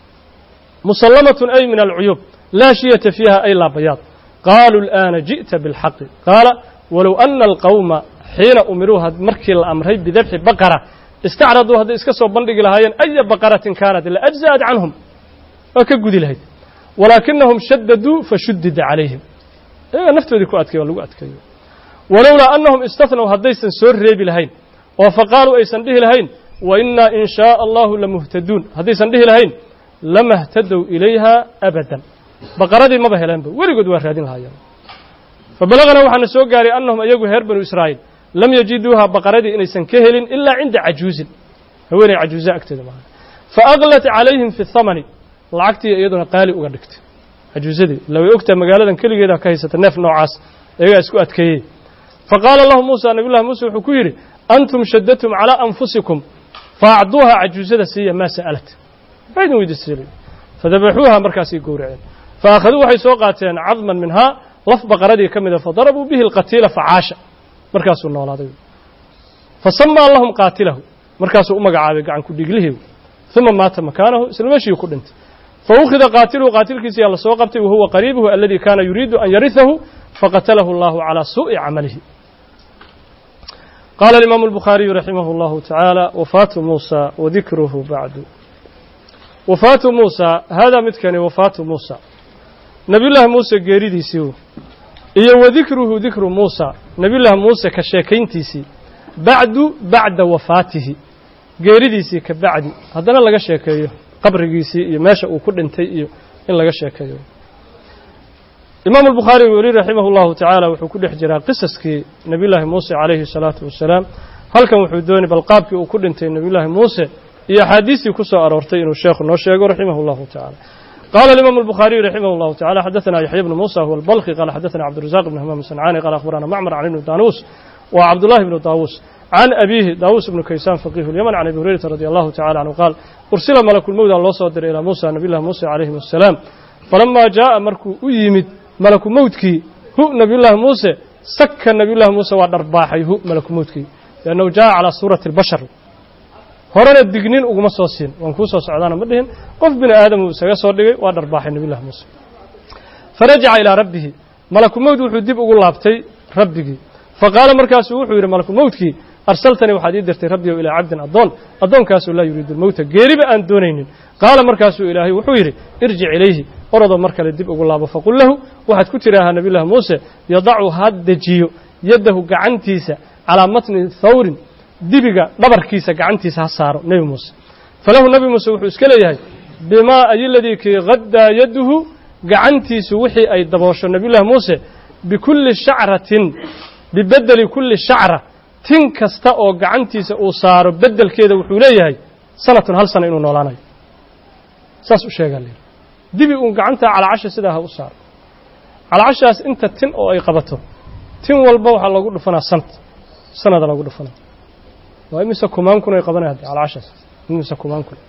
musallamatun ay min alcuyuub laa shiyata fiiha ay laa bayaad qaaluu alآana jiئta biاlxaqi qaala walow ana alqawma xiina umiruu markii la amray bidabxi baqara istacraduu hadday iska soo bandhigi lahaayeen aya baqaratin kaanat laajza'at canhum waa ka gudi lahayd walaakinahum shadaduu fashuddida calayhim iyaga naftoodii ku adkeey waa lagu adkeeyo walowlaa annahum istahnow haddaysan soo reebi lahayn oo faqaaluu aysan dhihi lahayn wa innaa in shaaa allahu lamuhtaduun haddaysan dhihi lahayn lama htadow ilayha abadan baqaradii maba heleenba weligood waa raadin lahaayeen fabalaganaa waxaana soo gaaray annahum iyagu reer banu israa'iil lam yajiduuha baqaradii inaysan ka helin ilaa cinda cajuuzin haweenay cajuuza agteeda maaha faaglat calayhim fi thamani lacagtii iyaduna qaali uga dhigtay cajuuzadii ila way ogtaha magaaladan keligeeda ka haysata neef noocaas iyagaa isku adkeeyey faqaala lahu muusa nabiyullahi muuse wuxuu ku yidhi antum shadadtum calaa anfusikum faacduuha cajuuzada siiya maa sa'alat baa idin weydiisay fadabaxuuha markaasay gowraceen faakhaduu waxay soo qaateen cadman minhaa laf baqaradii ka mida fadarabuu bihi alqatiila facaasha markaasuu noolaaday fasamaa lahum qaatilahu markaasuu u magacaabay gacan kudhiglihii uma maata makaanahu isla meeshii ku dhintay faukhida qaatiluhu qaatilkiisa yaa la soo qabtay wahuwa qariibuhu aladii kaana yuriidu an yarihahu faqatalahu allahu calaa suu'i camalihi qaala alimaamu albukhaariyu raximah allahu tacaala wafaatu muusa wadikruhu bacdu wafaatu muusa haadaa midkani wafaatu muusa nebiyullaahi muuse geeridiisii iyo wadikruhu dikru muusa nebiyullaahi muuse ka sheekayntiisii bacdu bacda wafaatihi geeridiisii ka bacdi haddana laga sheekeeyo qabrigiisii iyo meesha uu ku dhintay iyo in laga sheekeeyo imaamu albukhaari weli raximah allahu tacaala wuxuu ku dhex jiraa qisaskii nebiyullaahi muuse calayhi salaatu wassalaam halkan wuxuu doonay bal qaabkii uu ku dhintay nebiyullaahi muuse iyo axaadiistii ku soo aroortay inuu sheekhu noo sheego raximah allahu tacaala قال الإمام البخاري رحمه الله تعالى حدثنا يحيى بن موسى هو البلخي قال حدثنا عبد الرزاق بن همام الصنعاني قال أخبرنا معمر عن ابن دانوس وعبد الله بن طاووس عن أبيه داووس بن كيسان فقيه اليمن عن أبي هريرة رضي الله تعالى عنه قال أرسل ملك الموت الله صدر إلى موسى نبي الله موسى عليه السلام فلما جاء مركو يمد ملك موتكي هو نبي الله موسى سك نبي الله موسى ودرباحي هو ملك موتكي لأنه جاء على صورة البشر horena dignin uguma soo siin waan kuu soo socdaana ma dhihin qof bini aadam uu isaga soo dhigay waa dharbaaxay nabiyullaahi muuse farajaca ilaa rabbihi malaku mowd wuxuu dib ugu laabtay rabbigii faqaala markaasuu wuxuu yidhi malaku mowdkii arsaltanii waxaad ii dirtay rabbiyow ilaa cabdin addoon addoonkaasoo laa yuriidu lmowta geeriba aan doonaynin qaala markaasuu ilaahay wuxuu yidhi irjic ilayhi orodoo mar kale dib ugu laabo faqul lahu waxaad ku tidhaahaa nabiyullaahi muuse yadacu ha dejiyo yaddahu gacantiisa calaa matni thawrin dibiga dhabarkiisa gacantiisa ha saaro nebi muuse falahu nebi muuse wuxuu iska leeyahay bimaa ayiladii kii haddaa yaduhu gacantiisu wixii ay daboosho nebiyullaahi muuse bikulli shacratin bibedeli kulli shacra tin kasta oo gacantiisa uu saaro beddelkeeda wuxuu leeyahay sanatun hal sana inuu noolaanayo saas u sheegaa leeyahy dibi uun gacantaa calacasha sidaa ha u saaro calacashaas inta tin oo ay qabato tin walba waxaa loogu dhufanaa sanad sanada loogu dhufanaa waa imise kumaan kun ay qabanaya hadda calacashaas imise kumaan kun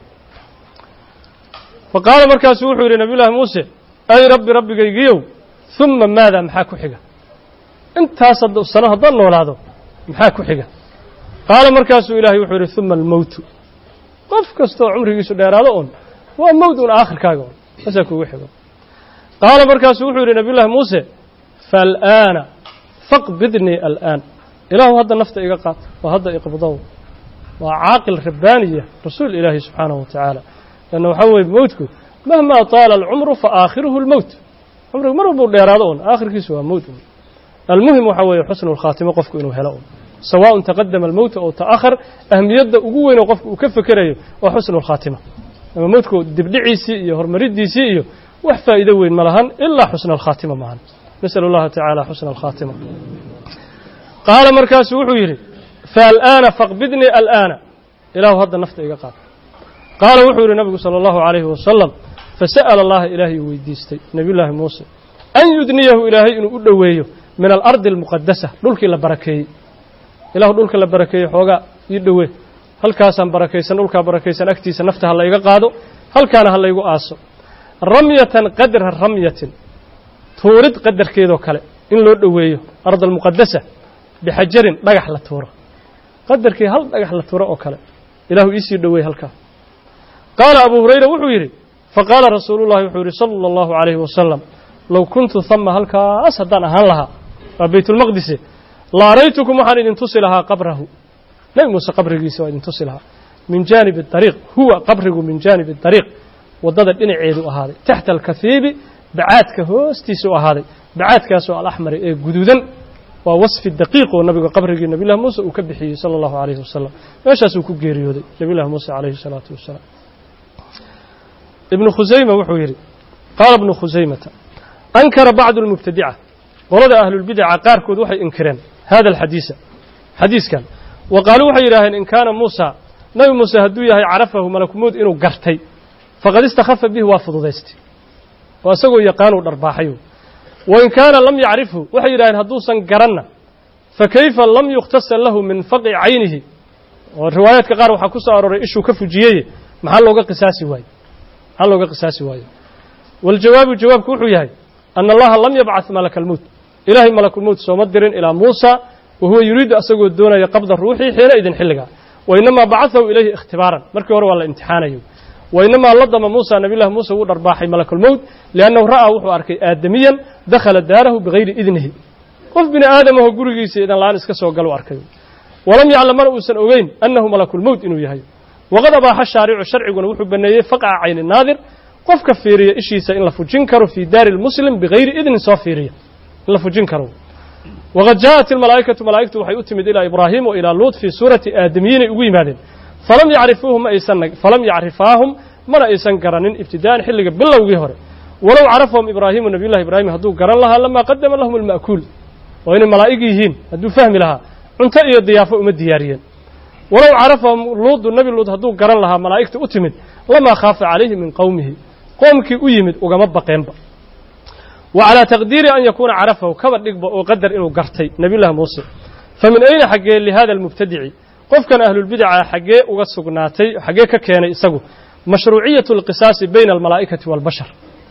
faqaala markaasu wuxuu yidhi nabiyullaahi muuse ay rabbi rabbigaygiyow uma maada maxaa ku xiga intaas sano haddaan noolaado maxaa ku xiga qaala markaasuu ilaahay wuxuu yidhi uma almowtu qof kastooo cumrigiisu dheeraado oon waa mowd un aakhirkaaga on asaa kugu xigo qaala markaasuu wuxuu yidhi nabiy llaahi muuse faalaana faqbidnii alaan ilaahu hadda nafta iga qaad waa hadda iqbdow waa caaqil rabbaaniya rasuul ilaahi subxaanahu wa tacaala lanna waxaa weeye mowtku mahmaa taala alcumru fa aakhiruhu lmowt cumrigu mar walbuu dheeraado un aakhirkiisu waa mowt un almuhim waxaa weeye xusnu lkhaatimo qofku inuu helo un sawaaءun taqadama almowt oo ta'ahar ahmiyadda ugu weyn oo qofku uu ka fekerayo waa xusnu lkhaatima ama mowtku dibdhiciisii iyo horumaridiisii iyo wax faa'iido weyn ma lahan ilaa xusna alkhaatima maahan nas'al اllaha tacaala xusna alkhaatima qaala markaasu wuxuu yidhi faalaana faqbidnii alaana ilaahu hadda nafta iga qaad qaala wuxuu yidhi nabigu salى اllahu عalayhi wasalam fasa'ala allaha ilaahay uu weydiistay nabiy llaahi muuse an yudniyahu ilaahay inuu u dhoweeyo min alardi almuqadasa dhulkii la barakeeyey ilahu dhulka la barakeeyey xoogaa ii dhowee halkaasaan barakaysan dhulkaa barakaysan agtiisa nafta ha layga qaado halkaana ha laygu aaso ramyatan qadra ramyatin tuurid qadarkeedoo kale in loo dhoweeyo ard almuqadasa bixajarin dhagax la tuuro qadarkii hal dhagax la tuuro oo kale ilaahu iisii dhoweey halkaa qaala abu hurayra wuxuu yidhi faqaala rasuulu llahi wuxuu yidhi sala allahu calayhi wasalam low kuntu hama halkaas haddaan ahaan lahaa waa baytulmaqdise la araytukum waxaan idin tusi lahaa qabrahu nebi muuse qabrigiisa waa idin tusi lahaa min jaanibi dariiq huwa qabrigu min jaanibi dariiq waddada dhinaceedu ahaaday taxta alkahiibi bacaadka hoostiisa u ahaaday bacaadkaasoo alaxmari ee guduudan waa wasfi daqiiq oo nabiga qabrigii nabiy llahi muuse uu ka bixiyey sala allahu calayhi wasalam meeshaasuu ku geeriyooday nabiy llahi muuse calayhi salaatu wasalaam ibnu khusayma wuxuu yidhi qaala ibnu khusaymata ankara bacdu almubtadica qolada ahlulbidaca qaarkood waxay inkireen hada alxadiisa xadiiskan wa qaaluu waxay yidhaaheen in kaana muusa nabi muuse hadduu yahay carafahu malakumowd inuu gartay faqad istakhafa bihi waa fududaystay oo isagoo yaqaanuu dharbaaxayo wain kaana lam yacrifhu waxay yidhaheen hadduusan garanna fakayfa lam yukhtasa lahu min faqi caynihi oo riwaayaadka qaar waxaa ku soo arooray ishuu ka fujiyeye maxaa looga qisaasi waaye maxaa looga qisaasi waaye waljawaabu jawaabku wuxuu yahay ana allaha lam yabcad malaka almowt ilaahay malakulmowt sooma dirin ilaa muusa wa huwa yuriidu asagoo doonaya qabda ruuxii xiina idin xilligaa wainamaa bacadahu ilayhi ikhtibaaran markii hore waa la imtixaanayo wainamaa ladama muusa nabiy llahi muuse wuu dharbaaxay malakulmowt liannahu ra'aa wuxuu arkay aadamiyan dakhala daarahu bigayri idnihi qof bini aadamahoo gurigiisa idan la'aan iska soo galo arkay walam yaclam mana uusan ogeyn annahu malakulmowt inuu yahay waqad abaaxa shaaricu sharciguna wuxuu baneeyey faqca cayni naadir qofka fiiriya ishiisa in la fujin karo fii daari lmuslim bigayri idnin soo fiiriya in la fujin karo waqad jaaءat ilmalaa'ikatu malaa'igtu waxay u timid ilaa ibraahim wa ilaa luut fii suurati aadamiyiinay ugu yimaadeen falam yacrifuuhum ma aysan falam yacrifaahum mana aysan garanin ibtidaa'an xilliga bilowgii hore walow carafahum ibraahimu nabiy llahi ibraahim hadduu garan lahaa lamaa qadama lahum alma'kuul oo inay malaa'ig yihiin hadduu fahmi lahaa cunto iyo diyaafo uma diyaariyeen walow carafahum luudu nebi luud hadduu garan lahaa malaa'igta u timid lamaa khaafa calayhi min qowmihi qoomkii u yimid ugama baqeenba wa calaa taqdiiri an yakuuna carafahu kaba dhigba oo qadar inuu gartay nabiy llahi muuse fa min ayna xaggee lihada almubtadici qofkan ahlulbidaca xaggee uga sugnaatay xaggee ka keenay isagu mashruuciyatu alqisaasi bayna almalaa'ikati waalbashar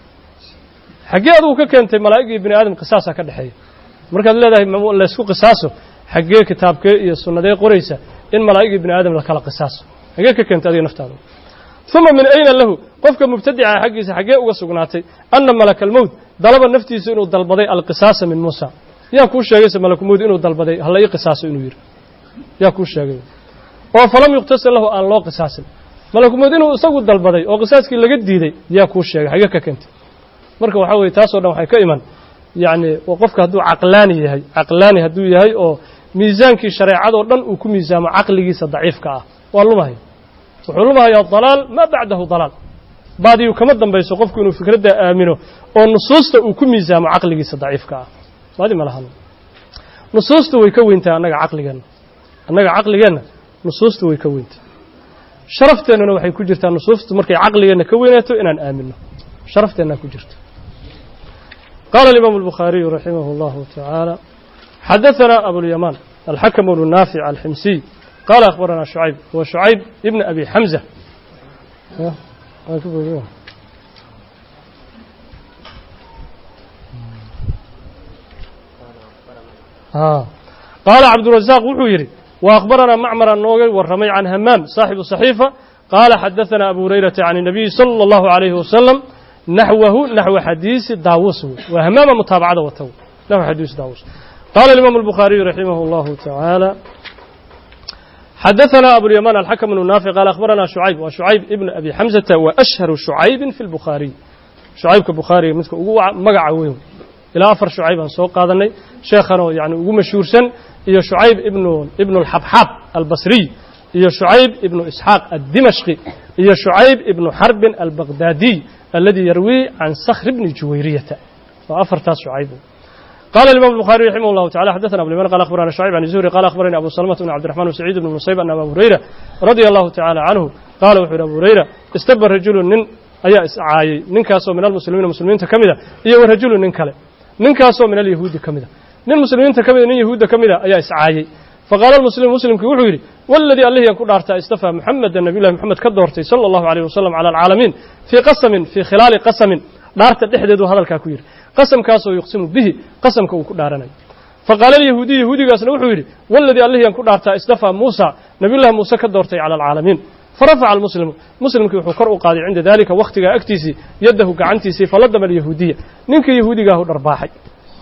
xaggee adugu ka keentay malaa'ig iyo bini aadam qisaasa ka dhexeeya markaad leedahay laysku qisaaso xaggee kitaabkee iyo sunnadee qoraysa in malaa'ig iyo bini aadam la kala qisaaso xaggee ka keentay adiga naftaada uma min ayna lahu qofka mubtadica xaggiisa xaggee uga sugnaatay anna malaka almowt dalaba naftiisa inuu dalbaday alqisaasa min muusa yaa kuu sheegaysa malakumowd inuu dalbaday hala ii qisaaso inuu yidhi yaa kuu sheegay oo falam yuqtasa lahu aan loo qisaasin malakumowd inuu isagu dalbaday oo qisaaskii laga diiday yaa kuu sheegay xaggee ka keentay marka waxaa weeye taasoo dhan waxay ka iman yacni waa qofka hadduu caqlaani yahay caqlaani hadduu yahay oo miisaankii shareecadoo dhan uu ku miisaamo caqligiisa daciifka ah waa lumahaya wuxuu lumahayaa dalaal maa bacdahu dalaal baadiyu kama dambayso qofku inuu fikradda aamino oo nusuusta uu ku miisaamo caqligiisa daciifka ah baadi ma lahan nusuustu way ka weyntahay annaga caqligeenna annaga caqligeenna nusuustu way ka weyntahay sharafteenuna waxay ku jirtaa nusuustu markay caqligeenna ka weynaato inaan aaminno sharafteenna ku jirto qaala alimaamu albukhaariyu raximah allahu tacaala xadaثana abulyamaan alxakam bnu naafic alximsiy qaala akhbarana shucayb huwa shucayb ibn abi xamza qaala cabdurazaq wuxuu yidhi wa akhbaranaa macmara nooga warramay can hamaam saaxibu صaxiifa qaala xadaثana abu hurayrata can الnabiyi salى اllahu عalayhi wasalam نحوه نحو حديث داووس وهمام متابعة وتو نحو حديث داووس. قال الإمام البخاري رحمه الله تعالى حدثنا أبو اليمان الحكم بن نافع قال أخبرنا شعيب وشعيب ابن أبي حمزة وأشهر شعيب في البخاري. شعيب كبخاري مثل مقعوين إلى أفر شعيب عن سوق قادني شيخنا يعني وجو مشهور سن هي شعيب ابن ابن الحبحاب البصري هي شعيب ابن إسحاق الدمشقي هي شعيب ابن حرب البغدادي الذي يروي عن صخر بن جويرية وأفر تاس شعيب. قال الإمام البخاري رحمه الله تعالى حدثنا أبو اليمان قال أخبرنا شعيب عن الزهري قال أخبرني أبو سلمة بن عبد الرحمن وسعيد بن المصيب أن أبا هريرة رضي الله تعالى عنه قال وحر أبو هريرة استبى رجل من أي إسعاي ننكاسو من المسلمين المسلمين تكملة هي ورجل ننكله ننكاسو من اليهود كملة نن المسلمين تكملة نن يهود كملة أي إسعاي فقال المسلم مسلم كوحيري والذي الله يكون أرتا استفى محمد النبي الله محمد كدورتي صلى الله عليه وسلم على العالمين في قسم في خلال قسم دارت دحدد هذا الكاكوير قسم كاسو يقسم به قسم كو كدارناي فقال اليهودي يهودي قاسنا وحيري والذي الله يكون أرتا استفى موسى نبي الله موسى كدورتي على العالمين فرفع المسلم مسلم كي وحو كرو قادي عند ذلك وقتها اكتيسي يده غعنتيسي فلدم اليهوديه نينك يهوديغا هو درباحي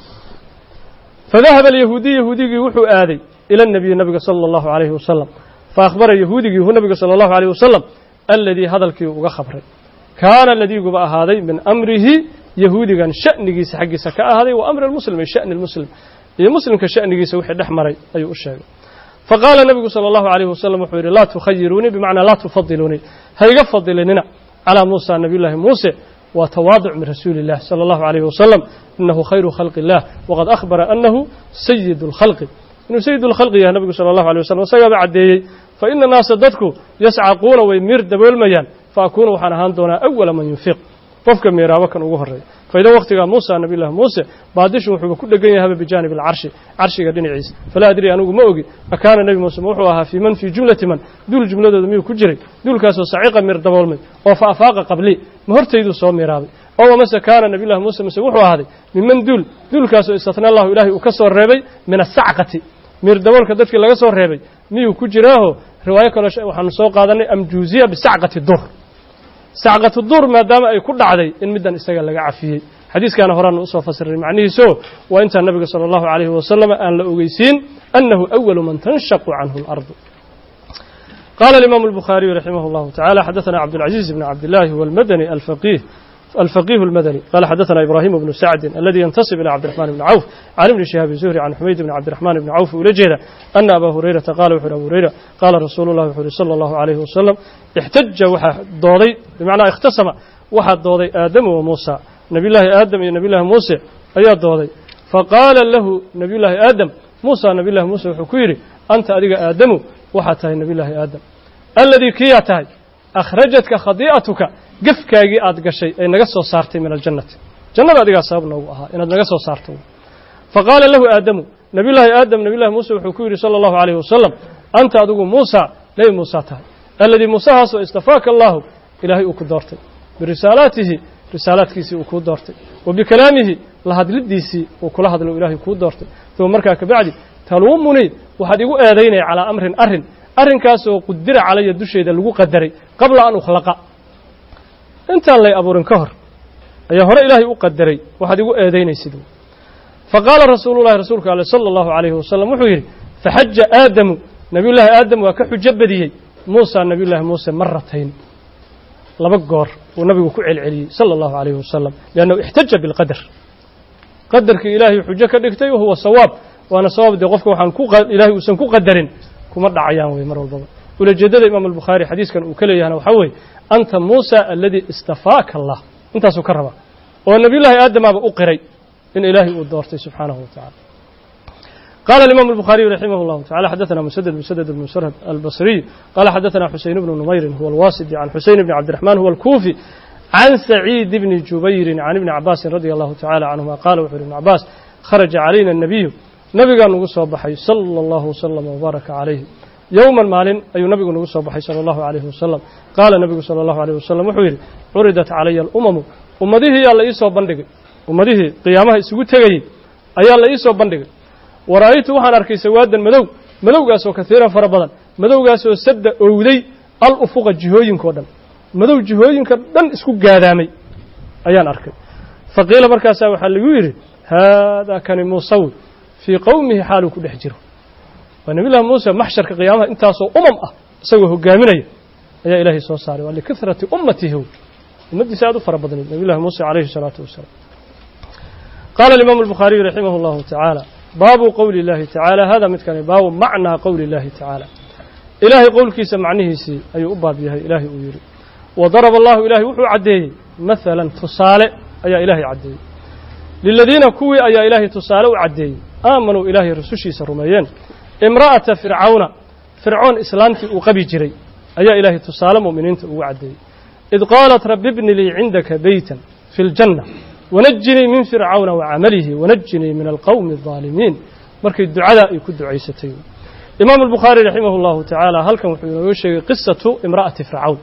فذهب اليهودي يهوديغي وحو آدي إلى النبي النبي صلى الله عليه وسلم فأخبر يهودي هو النبي صلى الله عليه وسلم الذي هذا الكي uga khabray كان الذي قبا هذا من أمره يهودي كان شأنه حق سكاء هذا وأمر المسلم شأن المسلم المسلم كشأنه سوي دحمري أي أشياء. فقال النبي صلى الله عليه وسلم وحوري لا تخيروني بمعنى لا تفضلوني هي فضلنا على موسى نبي الله موسى وتواضع من رسول الله صلى الله عليه وسلم إنه خير خلق الله وقد أخبر أنه سيد الخلق إنه سيد الخلق يا نبي صلى الله عليه وسلم وسيب عدي فإن الناس ضدكم يسعقون ويمير دبل ميان فأكون وحنهان دون أول من ينفق قفك ميرا وكان وهري فإذا وقت موسى نبي الله موسى بعدش وحب كل جنيه هذا بجانب العرش عرش قدين عيسى فلا أدري أنا ما أوجي أكان النبي موسى موحوها في من في جملة من دول الجملة دميو كجري دول كاسو صعيقة مير دبل من وفأفاق قبلي مهرت يدو صوم ميرابي أو مسا كان النبي الله موسى مسوحوا هذا ممن دول دول كاسو استثنى الله إلهي وكسر الربي من السعقة مير دبل كدتك لا كسر الربي ميو كجراه رواية كلا شيء وحن سوق هذا أم جوزية بسعقة الدر سعقة الدر ما دام أي كل عدي إن مدن استجل لقى فيه حديث كان هران أصوف فسر معنيه سو وأنت النبي صلى الله عليه وسلم أن لأويسين أنه أول من تنشق عنه الأرض. قال الإمام البخاري رحمه الله تعالى حدثنا عبد العزيز بن عبد الله هو المدني الفقيه الفقيه المدني قال حدثنا إبراهيم بن سعد الذي ينتسب إلى عبد الرحمن بن عوف عن ابن شهاب الزهري عن حميد بن عبد الرحمن بن عوف ولجيرة أن أبا هريرة قال وحر أبو هريرة قال رسول الله صلى الله عليه وسلم احتج وحد ضوضي بمعنى اختصم وحد ضوضي آدم وموسى نبي الله آدم نبي الله موسى أياد ضوضي فقال له نبي الله آدم موسى نبي الله موسى وحكيري أنت أدق آدم وحتى نبي الله آدم الذي كياتاي أخرجتك خطيئتك قفكاagii aad gashay ay naga soo saartay min aljannati jannada adiga sabab noogu ahaa inaad naga soo saarto faqala lahu aadamu nabi ilaahi aadam nabi ilaahi muusa wuxuu ku yiri sallallahu alayhi wasallam anta adigu muusa lay muusa tahay alladhi muusa haso istafaaka allah ilaahi uu ku doortay birisalaatihi risalaadkiisi uu ku doortay wa bi kalaamihi la hadlidiisi uu kula hadlo ilaahi ku doortay soo markaa ka bacdi talumuni waxaad igu eedaynay ala amrin arrin arrinkaas oo qudira calaya dusheeda lagu qadaray qabla an ukhlaqa intaan lay abuurin ka hor ayaa hore ilaahay u qadaray waxaad igu eedaynaysid faqala rasuulullaahi rasuulka alle sallallahu alayhi wasallam wuxuu yiri fahajja aadamu nabiyullaahi aadam waa ka xujo badiyay muusa nabiyullaahi muusa marratayn laba goor uu nabigu ku celceliyay sallallahu alayhi wasallam lianna ihtajja bil qadar qadarka ilaahay xujo ka dhigtay oo huwa sawaab waana sawaab de qofka waxaan ku ilaahay uusan ku qadarin kuma dhacayaan way mar walba ولجدد الإمام البخاري حديث كان وكله أنا وحوي أنت موسى الذي استفاك الله أنت سكربا والنبي الله آدم أبو أقري إن إلهي ودورته سبحانه وتعالى. قال الإمام البخاري رحمه الله تعالى حدثنا مسدد مسدد بن مسرهد البصري قال حدثنا حسين بن نمير هو الواسطي عن حسين بن عبد الرحمن هو الكوفي عن سعيد بن جبير عن ابن عباس رضي الله تعالى عنهما قال وحر ابن عباس خرج علينا النبي نبي قال نقصه بحي صلى الله وسلم وبارك عليه يوما مالين أي نبي نقصه بحي صلى الله عليه وسلم قال النبي صلى الله عليه وسلم وحير عرضت علي الأمم أمده يا الله يسوع بندق أمده قيامها يسوع تجي أي الله يسوع بندق ورأيت وحنا أركي سوادا مدو مدو جاسو كثيرا فربضا مدو جاسو سد أولي الأفق الجهوين كودن مدو جهوين كودن اسكو قادامي ayaan arkay faqiila markaasaa waxaa lagu yidhi haadaa kani muusawi fii qowmihi xaaluu ku dhex jiro waa nabiyullahi muuse maxsharka qiyaamaha intaasoo umam ah isagoo hogaaminaya ayaa ilaahay soo saaray waa likathrati ummatihi ummaddiisa aad u fara badnayd nabiyullahi muuse calayhi salaatu wasalaam qaala alimaamu albukhaariyu raximah allahu tacaala baabu qowli illahi tacaala hada midkani baabu macnaa qowli illahi tacaala ilaahay qowlkiisa macnihiisii ayuu u baab yahay ilaahay uu yidhi wadaraba allahu ilaahay wuxuu caddeeyey maalan tusaale ayaa ilaahay caddeeyey liladiina kuwii ayaa ilaahay tusaale u caddeeyey aamanuu ilaahay rusushiisa rumeeyeen imra'ata fircawna fircoon islaantii uu qabi jiray ayaa ilaahay tusaale mu'miniinta ugu caddeeyey id qaalat rabbi bni lii cindaka beytan fi ljanna wanajinii min fircawna wacamalihi wanajinii min alqowmi aldaalimiin markay ducadaa ay ku ducaysatay imaamu albukhaari raximah allahu tacaala halkan wuxuu inooga sheegay qisatu imra'ati fircawn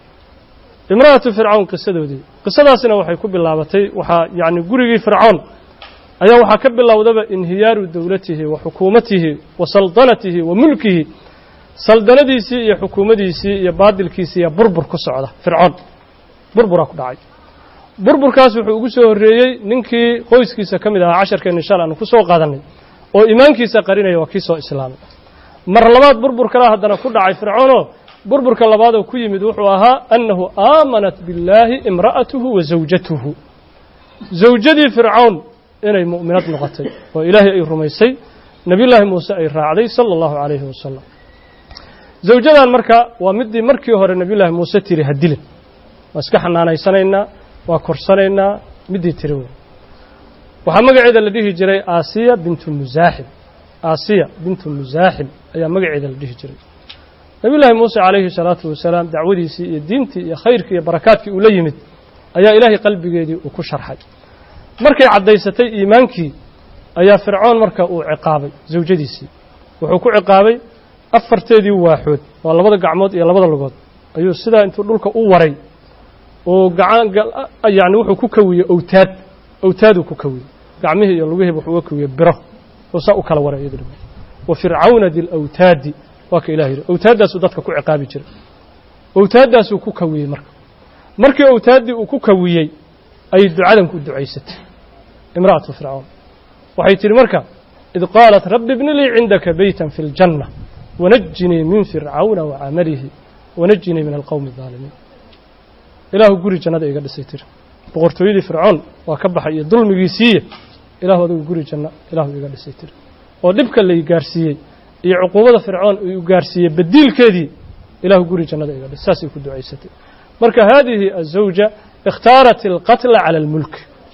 imra'atu fircawn qisadoodii qisadaasina waxay ku bilaabatay waxaa yacni gurigii fircoon ayaa waxaa ka bilowdaba inhiyaaru dowlatihi wa xukuumatihi wa saldanatihi wa mulkihi saldanadiisii iyo xukuumadiisii iyo baadilkiisii iyo burbur ku socda fircoon burburaa ku dhacay burburkaas wuxuu ugu soo horreeyey ninkii qoyskiisa ka mid ahaa casharkeenna insha alla aanu ku soo qaadanay oo iimaankiisa qarinaya waa kii soo islaamay mar labaad burbur kalaa haddana ku dhacay fircoonoo burburka labaadoo ku yimid wuxuu ahaa annahu aamanat billaahi imra'atuhu wa zawjatuhu zawjadii fircoon inay mu'minad noqotay oo ilaahay ay rumaysay nebiyullaahi muuse ay raacday sala allahu calayhi wasalam zawjadan marka waa middii markii hore nebiyullaahi muuse tiri ha dilin waa iska xanaanaysanaynaa waa korsanaynaa middii tiri wey waxaa magaceeda la dhihi jiray aasiya bintu musaaxim aasiya bintu musaaxim ayaa magaceeda la dhihi jiray nebiyullaahi muuse calayhi salaatu wasalaam dacwadiisii iyo diintii iyo khayrkii iyo barakaadkii uu la yimid ayaa ilaahay qalbigeedii uu ku sharxay markay caddaysatay iimaankii ayaa fircoon marka uu ciqaabay zawjadiisii wuxuu ku ciqaabay afarteedii waaxood waa labada gacmood iyo labada lugood ayuu sidaa intuu dhulka u waray oo gacan yani wuxuu ku kawiyey owtaad owtaaduu ku kawiyey gacmihii iyo lugihii wuxuu uga kawiyey biro oo saa u kala waray iyadu wa fircawna dil awtaadi waa ka ilaah yidhi owtaaddaasuu dadka ku ciqaabi jiray owtaaddaasuu ku kawiyey marka markii owtaaddii uu ku kawiyey ayay ducadan ku ducaysatay imra'atu fircawn waxay tidhi marka id qaalat rabbi bni lii cindaka beytan fi ljanna wanajinii min fircawna wacamalihi wanajinii min alqowmi aldaalimiin ilaahu guri jannada iga dhisay tiri boqortooyadii fircoon waa ka baxay iyo dulmigiisiiye ilaahu adigu guri janno ilaahu iga dhisay tiri oo dhibka lay gaarsiiyey iyo cuquubada fircoon uu gaarsiiyey badiilkeedii ilaahu guri jannada iga dhis saasay ku ducaysatay marka haadihi azawja ikhtaarat alqatla cala almulk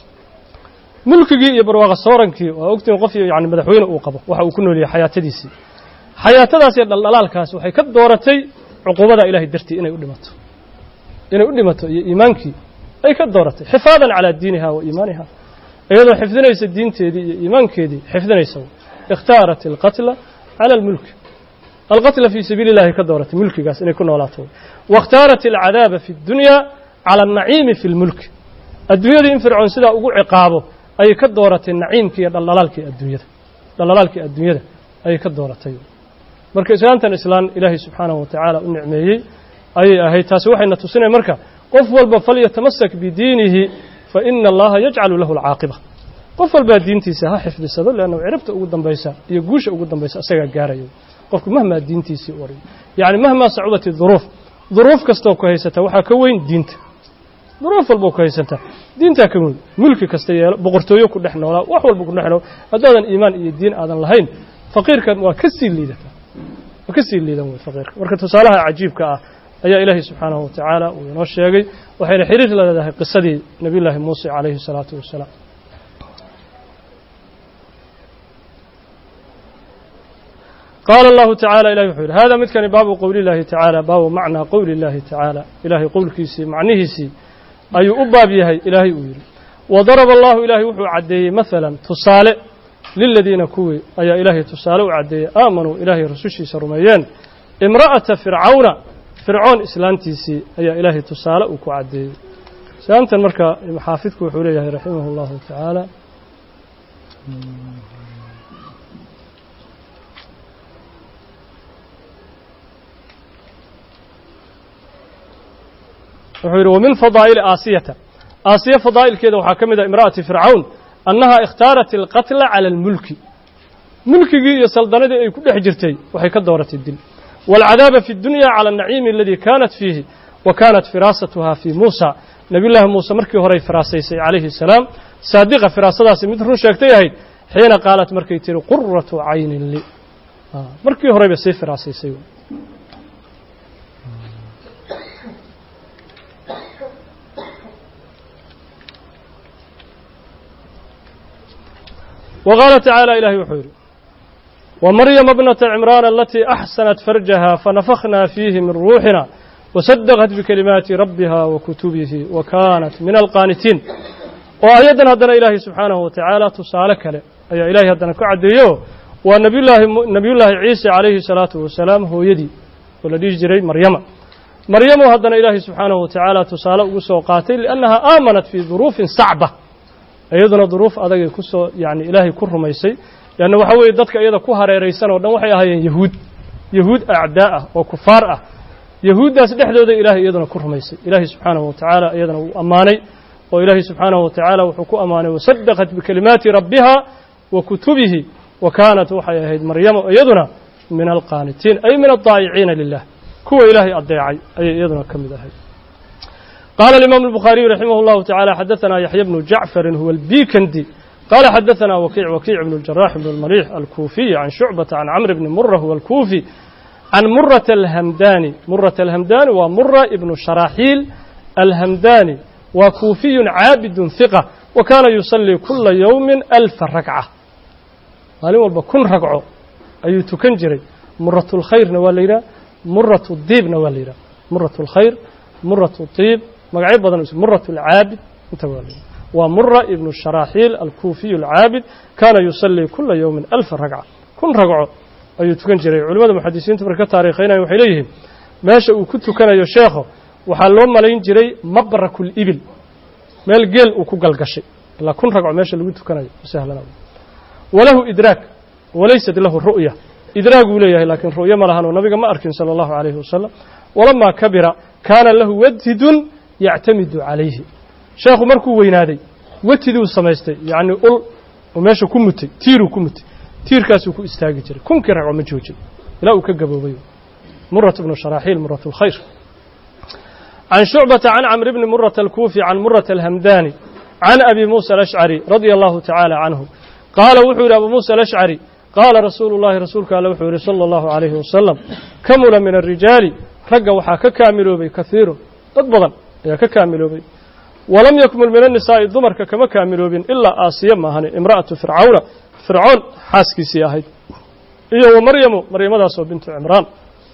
mulkigii iyo barwaaqa soorankii waa ogtiin qof yani madaxweyne uu qabo waxa uu ku nool yahay xayaatadiisii xayaatadaas iyo dhaldhalaalkaas waxay ka dooratay cuquubada ilaahay dartii inay u dhimato inay u dhimato iyo iimaankii ay ka dooratay xifaadan calaa diiniha wa iimaaniha iyadoo xifdinaysa diinteedii iyo iimaankeedii xifdinaysa ikhtaarat alqatla cala almulk alqatla fii sabiili illahi ka dooratay mulkigaas inay ku noolaato wakhtaarat alcadaaba fi اdunya cala alnaciimi fi lmulk adduunyadii in fircoon sidaa ugu ciqaabo ayay ka dooratay naciimkii iyo dhaldhalaalkii adduunyada dhaldhalaalkii adduunyada ayay ka dooratay marka islaantan islaan ilaahay subxaanahu wa tacaala u nicmeeyey ayay ahayd taasi waxayna tusinay marka qof walba falyatamasak bidiinihi fa ina allaha yajcalu lahu alcaaqiba qof walbaa diintiisa ha xifdisado leanna ciribta ugu dambaysa iyo guusha ugu dambaysa isagaa gaarayo qofku mahmaa diintiisii wariyo yacni mahmaa sacubat duruuf duruuf kastoo ku haysata waxaa ka weyn diinta duruuf walboo ku haysata diintaa ka weyn mulki kasta yeelo boqortooyo ku dhex noolaa wax walba ku dhex nool haddaadan iimaan iyo diin aadan lahayn faqiirkan waa ka sii liidata waa ka sii liidan wey faqiirka marka tusaalaha cajiibka ah ayaa ilaahay subxaanahu wa tacaala uu inoo sheegay waxayna xiriir la leedahay qisadii nebiyullaahi muuse calayhi salaatu wasalaam qaala allahu tacala ilahi wuxuu yidhi hada midkani baabu qowli llaahi tacaala baabu macnaa qowli llaahi tacaala ilaahay qowlkiisii macnihiisii ayuu u baab yahay ilaahay uu yidhi wadaraba allahu ilaahay wuxuu caddeeyey maalan tusaale liladiina kuwii ayaa ilaahay tusaale u caddeeyey aamanuu ilaahay rasushiisa rumeeyeen imra'ata fircawna fircoon islaantiisii ayaa ilaahay tusaale uu ku caddeeyey islaantan marka xaafidku wuxuu leeyahay raximah allahu tacaala wuxuu yidhi wamin fadaa'ili aasiyata آسيا فضائل كذا وحكمت امرأة فرعون أنها اختارت القتل على الملك ملكي يسلطنة أي كل حجرتي وحي كدورة الدين والعذاب في الدنيا على النعيم الذي كانت فيه وكانت فراستها في موسى نبي الله موسى مركي هري فراسيسي عليه السلام صادقة فراسة مثل شاكتي حين قالت مركي تيرو قرة عين لي آه. مركي هري بسي فراسيسي وقال تعالى إلهي وحوري ومريم ابنة عمران التي أحسنت فرجها فنفخنا فيه من روحنا وصدقت بكلمات ربها وكتبه وكانت من القانتين وأيضا هدنا إلهي سبحانه وتعالى تصالك له أي إلهي هدنا كعديه ونبي الله, نبي الله عيسى عليه الصلاة والسلام هو يدي والذي جري مريم مريم هدنا إلهي سبحانه وتعالى تصالك وسوقاتي لأنها آمنت في ظروف صعبة أيضا ظروف أدق كسو يعني إلهي كره ميسي لأنه وحوي ضدك أيضا كهر ريسان ودن وحي هاي يهود يهود أعداء وكفار يهود داس دحدود إلهي أيضا كره ميسي إلهي سبحانه وتعالى أيضا أماني وإلهي سبحانه وتعالى وحكو أماني وصدقت بكلمات ربها وكتبه وكانت وحي هيد مريم أيضا من القانتين أي من الضائعين لله كو إلهي الضيعي أي أيضا كم ذا قال الإمام البخاري رحمه الله تعالى حدثنا يحيى بن جعفر هو البيكندي قال حدثنا وكيع وكيع بن الجراح بن المريح الكوفي عن شعبة عن عمرو بن مرة هو الكوفي عن مرة الهمداني مرة الهمداني ومرة ابن شراحيل الهمداني وكوفي عابد ثقة وكان يصلي كل يوم ألف ركعة قال والله كن ركعه أي تكنجري مرة الخير نواليرا مرة الضيب نواليرا مرة الخير مرة الطيب مقعد بدن مرة العابد متوالي ومرة ابن الشراحيل الكوفي العابد كان يصلي كل يوم ألف ركعة كن ركعه أي تكنجري علماء المحدثين تبرك تاريخين وحيليهم ماشي وكنت كان يا شيخه وحلهم ملايين جري مبرك الإبل مال جيل وكوجل قشي لا كن ركعه ماشي اللي كنت كان سهلا وله إدراك وليست له الرؤية إدراك وليه لكن رؤية ما لها النبي ما أركن صلى الله عليه وسلم ولما كبر كان له ودهد يعتمد عليه شيخ مركو وينادي وتدو سمايستي يعني قل وماشي كمتي تيرو كمتي تير كاسو كو استاغي جير كون كرعو ما جوجين لا او كغبوبيو مرة بن شراحيل مرة الخير عن شعبة عن عمرو بن مرة الكوفي عن مرة الهمداني عن أبي موسى الأشعري رضي الله تعالى عنه قال وحور أبو موسى الأشعري قال رسول الله رسولك على وحور صلى الله عليه وسلم كمل من الرجال رجا وحا ككاملوا بي كثير تضبضا يا ككاملوا بي ولم يكمل من النساء الضمر كما كاملوا بين إلا آسيا ما هني امرأة فرعون فرعون حاسكي سياهي إيه ومريم مريم داسو بنت عمران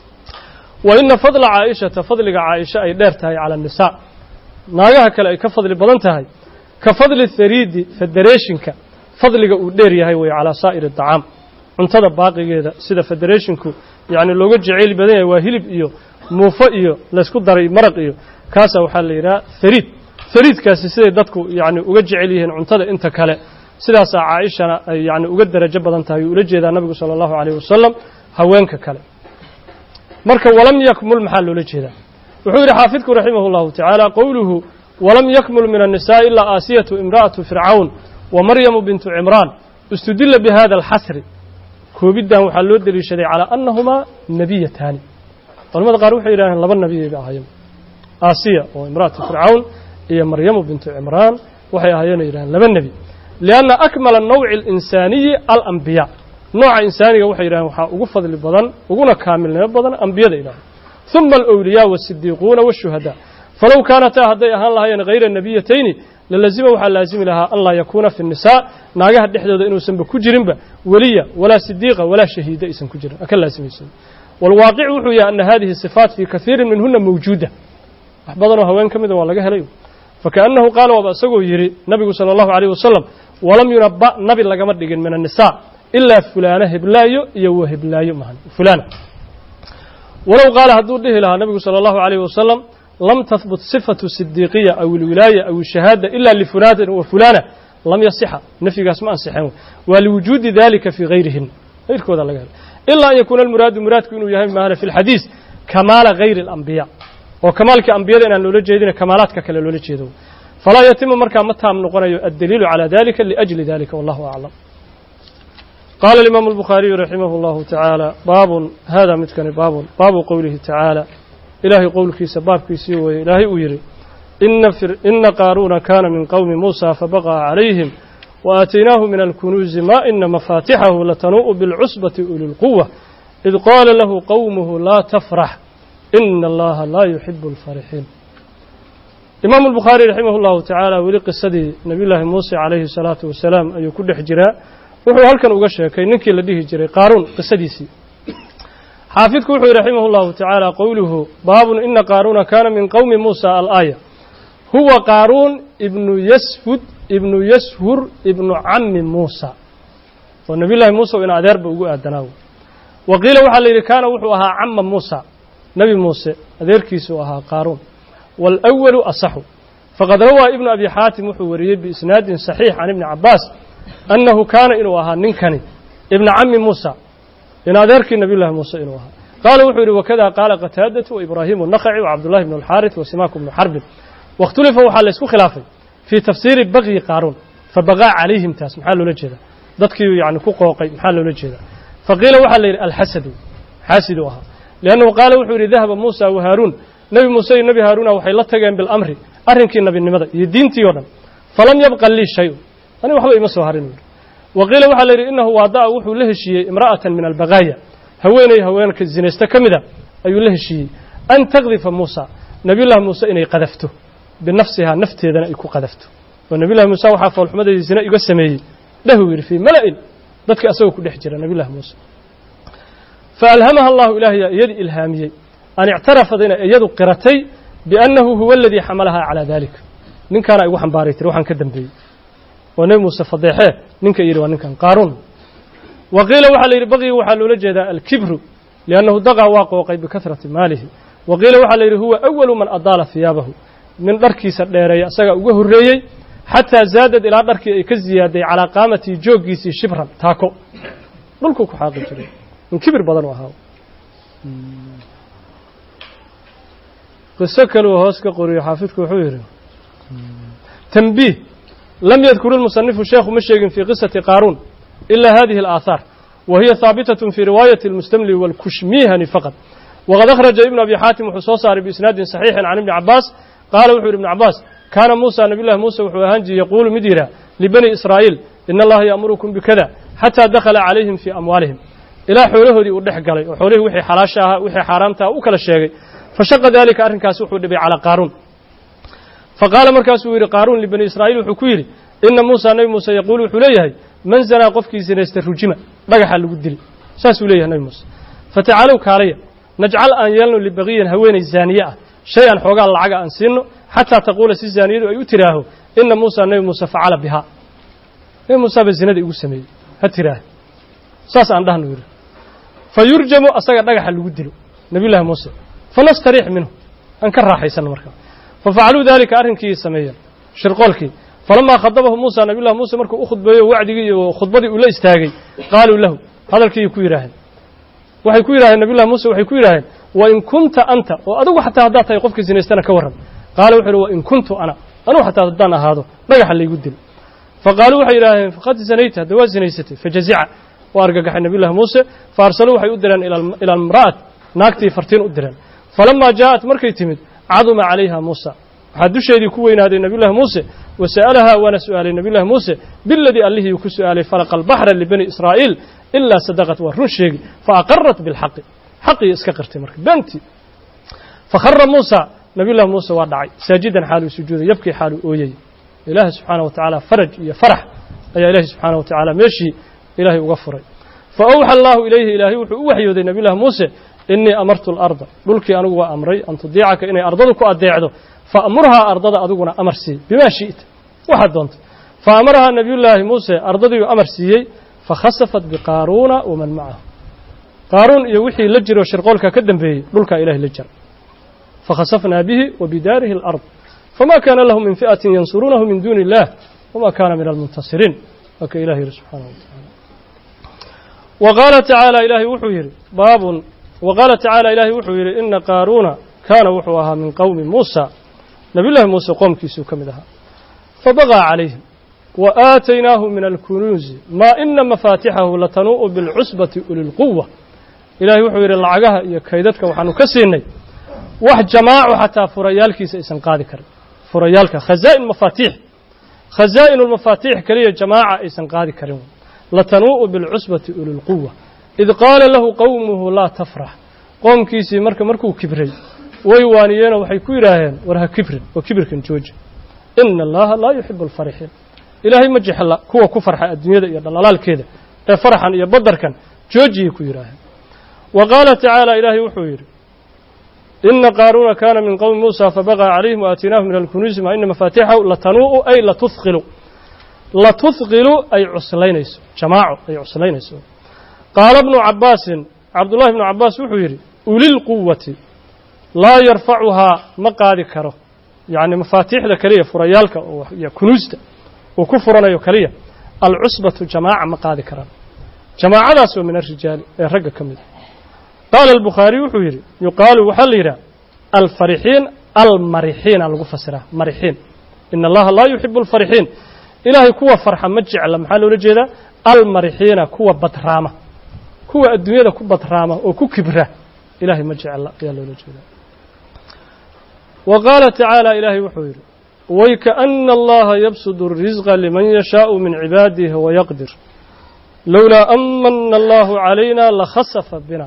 وإن فضل عائشة فضل عائشة أي ديرتها على النساء ناقها كلا كفضل بدنتها كفضل الثريد فدريشنك فضلك وديريها وي على سائر الطعام cuntada baaqigeeda sida federationku yani looga jecel badan yahay waa hilib iyo muufo iyo la isku daray maraq iyo kaasa waxa la yiraahdaa farid faridkaasi sida dadku yani uga jecel yihiin cuntada inta kale sidaas Aisha ay yani uga darajo badan tahay ula jeedaa nabiga sallallahu alayhi wasallam haweenka kale marka walam yakmul maxal loo jeedaa wuxuu yiri xaafidku rahimahullahu ta'ala qawluhu walam yakmul min an-nisaa illa asiyatu imra'atu fir'aun wa maryam bint imran استدل بهذا الحصر كوبيدان waxaa loo daliishaday على أنهما نبيتان culimada qaar waxay yiraahdeen laba nabi ay ahaayeen Asiya oo imraatu Fircawn iyo Maryam bint Imran waxay ahaayeen yiraahdeen laba nabi لأن أكمل النوع الإنساني الأنبياء نوع إنساني waxay yiraahdeen waxa ugu fadli badan uguna kaamilnimo badan anbiyada Ilaahay ثم الأولياء والصديقون والشهداء فلو كانت هذه أهل الله غير النبيتين للزم وحال لازم لها الله يكون في النساء ناقها دحدوده انه سنب كجرنبا وليا ولا صديقه ولا شهيده اسن كجرن اكل لازم يسن والواقع وحو يا ان هذه الصفات في كثير منهن موجوده احبضنا هوان كميده waa laga helay فكانه قال وباسغو يري نبي صلى الله عليه وسلم ولم ينبأ نبي لغما دغين من النساء الا فلانه هبلايو iyo وهبلايو مهن فلانه ولو قال هدو دهي لها نبي صلى الله عليه وسلم لم تثبت صفة الصديقية أو الولاية أو الشهادة إلا لفلان وفلانة لم يصح نفي اسماء صحيح ولوجود ذلك في غيرهن غير كذا لقال إلا أن يكون المراد مراد كأنه يهم معنا في الحديث كمال غير الأنبياء وكمال كأنبياء أن نولد جيدنا كمالات ككل نولد جيدو falaa yatimu markaa ma taam noqonayo addaliilu calaa dalika liajli dalika wallahu aclam qaala alimaamu albukhaariyu raximah allahu tacaala baabun hada midkani baabun baabu qowlihi tacaala ilaahay qowlkiisa baabkiisii weeye ilaahay uu yidhi ina qaaruuna kaana min qowmi muusa fabaqaa calayhim وآتيناه من الكنوز ما إن مفاتحه لتنوء بالعصبة أولي القوة إذ قال له قومه لا تفرح إن الله لا يحب الفرحين إمام البخاري رحمه الله تعالى ولي قصدي نبي الله موسى عليه الصلاة والسلام أي كل حجراء وحو هل كان أغشى كي ننكي لديه جري قارون قصديسي حافظك وحو رحمه الله تعالى قوله باب إن قارون كان من قوم موسى الآية هو قارون ابن يسفد ابن يسهر ابن عم موسى والنبي الله موسى إن أدار بوجو أدناه وقيل وحل اللي كان وحوها عم موسى نبي موسى أدار كيسوها قارون والأول أصح فقد روى ابن أبي حاتم وحوريه بإسناد صحيح عن ابن عباس أنه كان إنوها ننكني ابن عم موسى إن أدار النبي الله موسى إنوها قال وحوري وكذا قال قتادة وإبراهيم النخعي وعبد الله بن الحارث وسماك بن حرب واختلف وحال اسكو خلافي في تفسير بغي قارون فبغى عليهم تاس محل ولا جيدا dadkii yani ku qooqay maxaa loo jeedaa faqila waxa la yiri alhasad hasidu aha laana qala wuxuu yiri dahaba Musa wa Harun nabi Musa iyo nabi Harun waxay la tageen bil amri arrinkii nabinimada iyo diintii oo dhan falam yabqa li shay ani waxba ima soo harin waqila waxa la yiri innahu wadaa wuxuu la heshiyay imra'atan min albagaya haweenay haweenka zinaysta kamida ayuu la heshiyay an taqdifa Musa nabi Allah Musa inay qadafto binafsiha nafteedana ay ku qadafto ونبي الله موسى وحا فالحمد الزنا iga sameeyay lahu yiri fi mala'in dadka asoo ku dhex jira nabi Allah Musa فالهمها الله إلهي يد إلهامية أن اعترف ذين يد قرتي بأنه هو الذي حملها على ذلك من كان يوحن باريت روحا كدم بي ونبي موسى فضيحه من كير ومن كان قارون وقيل وحل يبغي وحل لجد الكبر لأنه ضغى واقع بكثرة ماله وقيل وحل هو أول من أضال ثيابه من دركي سديري أسغا ugu horeeyay حتى زادت إلى دركي ay ka ziyaaday على قامتي joogiisi shibran taako dhulku ku xaqi jiray من كبر بدن وهاو قصة كلو هوسك قري حافظك وحوير تنبيه لم يذكر المصنف الشيخ مشيق في قصة قارون إلا هذه الآثار وهي ثابتة في رواية المستملي والكشميهني فقط وقد أخرج ابن أبي حاتم وحصوصار بإسناد صحيح عن ابن عباس قال وحوير ابن عباس كان موسى نبي الله موسى وحوهانجي يقول مديرا لبني إسرائيل إن الله يأمركم بكذا حتى دخل عليهم في أموالهم إلى حولهودي ودخ غلay oo xoolihii wixii xalaashaha wixii xaraamta u kala sheegay fashaqa dalika arrinkaas wuxuu dhibay cala qaarun faqala markaas uu yiri qaarun libani israa'iil wuxuu ku yiri inna muusa nabi muusa yaqulu wuxuu leeyahay man zana qofkii zinaysta rujima dhagaxa lagu dili saas uu leeyahay nabi muusa fata'alu kaaliya naj'al an yalnu libaqiyan haweenay zaniya shay'an xogaa lacag aan siino hatta taqula si zaniyadu ay u tiraaho inna muusa nabi muusa fa'ala biha nabi muusa bazinada ugu sameeyay ha tiraaho saas aan dhahno yiri فيرجم أسجد دجح الودلو نبي الله موسى فنستريح منه أنكر راح يسلم مركب ففعلوا ذلك أرنكي سميا شرقولك فلما خطبه موسى نبي الله موسى مركب أخذ بيه وعدي وخطبتي ولا استاجي قالوا له هذا الكي يكوي راهن وحي كوي راهن نبي الله موسى وحي كوي راهن وإن كنت أنت وأدو حتى هدات يقفك زينستنا كورا قالوا وحي وإن كنت أنا أنا حتى هدانا هذا دجح اللي يودل فقالوا وحي راهن فقد زنيت دواء زنيستي فجزع وارجع النبي الله موسى فارسلوا وحي أدران إلى إلى المرأة ناكتي فرتين أدران فلما جاءت مركي تمد عظم عليها موسى حدش يدي كوين هذا النبي الله موسى وسألها وانا سؤال النبي الله موسى بالذي قال له يكسو عليه فلق البحر لبني إسرائيل إلا صدقت والرشيق فأقرت بالحق حقي اسكقرت مركي بنتي فخر موسى نبي الله موسى ودعي ساجدا حاله سجودا يبكي حاله أويي إله سبحانه وتعالى فرج يفرح أي إله سبحانه وتعالى ماشي إلهي وغفري فأوحى الله إليه إلهي وحي ذي نبي الله موسى إني أمرت الأرض بلكي أنا وأمري أن تضيعك إني أرضك أضيعه فأمرها أرضها أدونا أمر سي بما شئت واحد دونت فأمرها نبي الله موسى أرضي أمر سي فخسفت بقارون ومن معه قارون يوحي لجر وشرقولك كدم به بلك إله لجر فخسفنا به وبداره الأرض فما كان له من فئة ينصرونه من دون الله وما كان من المنتصرين وكإلهي سبحانه وتعالى وقال تعالى إلهي وحوير باب وقال تعالى إلهي وحوير إن قارون كان وحوها من قوم موسى نبي الله موسى قوم كيسو كمدها fabagىa calayhim وآتيناه من الكنوز ما إن مفاتحه لتنوء بالعصبة أولي القوة إلهي وحو يري لعقها iyo kaydadka waxaanu ka siinay wax jamaaco xataa furayaalkiisa aysan qaadi karin furayaalka khazaa'in mafatix khazaa'in المفاتيح kaliya jamaaca aysan qaadi karin لتنوء بالعصبة أولي القوة إذ قال له قومه لا تفرح qoomkiisii marka markuu kibray way waaniyeen waxay ku yiraahdeen war ha kibrin oo kibirkan jooji inna allaha la yuhibbu al-farihin ilaahay ma jecla kuwa ku farxa adduunyada iyo dhalalaalkeeda ee farxan iyo badarkan joojiye ku yiraahdeen wa qaala ta'ala ilaahay wuxuu yiri inna qaaruna kana min qawmi muusa fabaga alayhim wa atinaahu min al-kunuz ma inna mafatihahu latanuu ay latuthqilu latuthqilu ay cuslaynayso jamaaco ay cuslaynayso qaala ibn abbas abdullah ibn abbas wuxuu yiri ulil quwwati la yarfa'uha ma qaadi karo yani mafatixda kaliya furayaalka oo ya kunuzta oo ku furanayo kaliya al-usbatu jamaa'a ma qaadi karaan jamaacadaas oo min ar-rijaal ee ragga kamid qala al-bukhari wuxuu yiri yuqaalu waxa la yiraahdaa al-farihin al-marihin lagu fasira marihin inna allaha la yuhibbu al-farihin ilaahay kuwa farxa ma jecla maxaa loo jeedaa al-marihina kuwa badraama kuwa adduunyada ku badraama oo ku kibra ilaahay ma jecla ayaa loo jeedaa wa qala ta'ala ilaahay wuxuu yiri ويكأن الله يبسط الرزق لمن يشاء من عباده ويقدر لولا أمن الله علينا لخسف بنا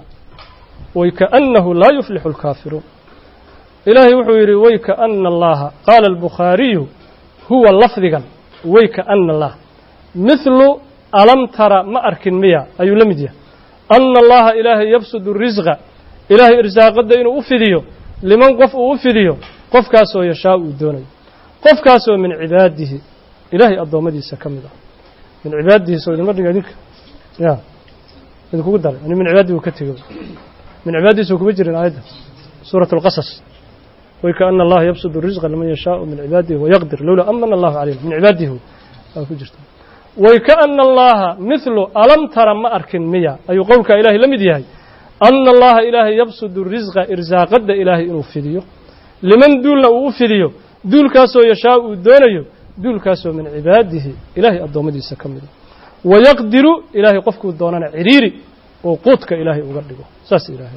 ويكأنه لا يفلح الكافرون إلهي وحويري ويكأن الله قال البخاري هو اللفظ ويكأن الله مثل ألم ترى ما أركن ميا أي لمديا أن الله إلهي يبسط الرزق إلهي إرزاق الدين أفديو لمن قف أفديو قف كاسو يشاء دوني qof kaas oo min cibaadihi ilaahay adoomadiisa kamid ah min cibaadihi soo idin marnaa idinka ya idinku ku daray ani min cibaadihi ka tagay min cibaadihi kuma jirin aayada suuratul qasas way ka anna allah yabsudu rizqa liman yashaa'u min cibaadihi wa yaqdir lawla amana allah alayhi min cibaadihi ku jirta way ka anna allah mithlu alam tara ma arkin miya ayu qowlka ilaahay lamid yahay anna allah ilaahay yabsudu rizqa irzaaqada ilaahay inuu fidiyo liman dulna uu fidiyo duulkaasoo yashaa uu doonayo duulkaasoo min cibaadihi ilaahay addoommadiisa ka mida wayaqdiru ilaahay qofkuu doonana ciriiri oo quudka ilaahay uga dhigo saas ilaahay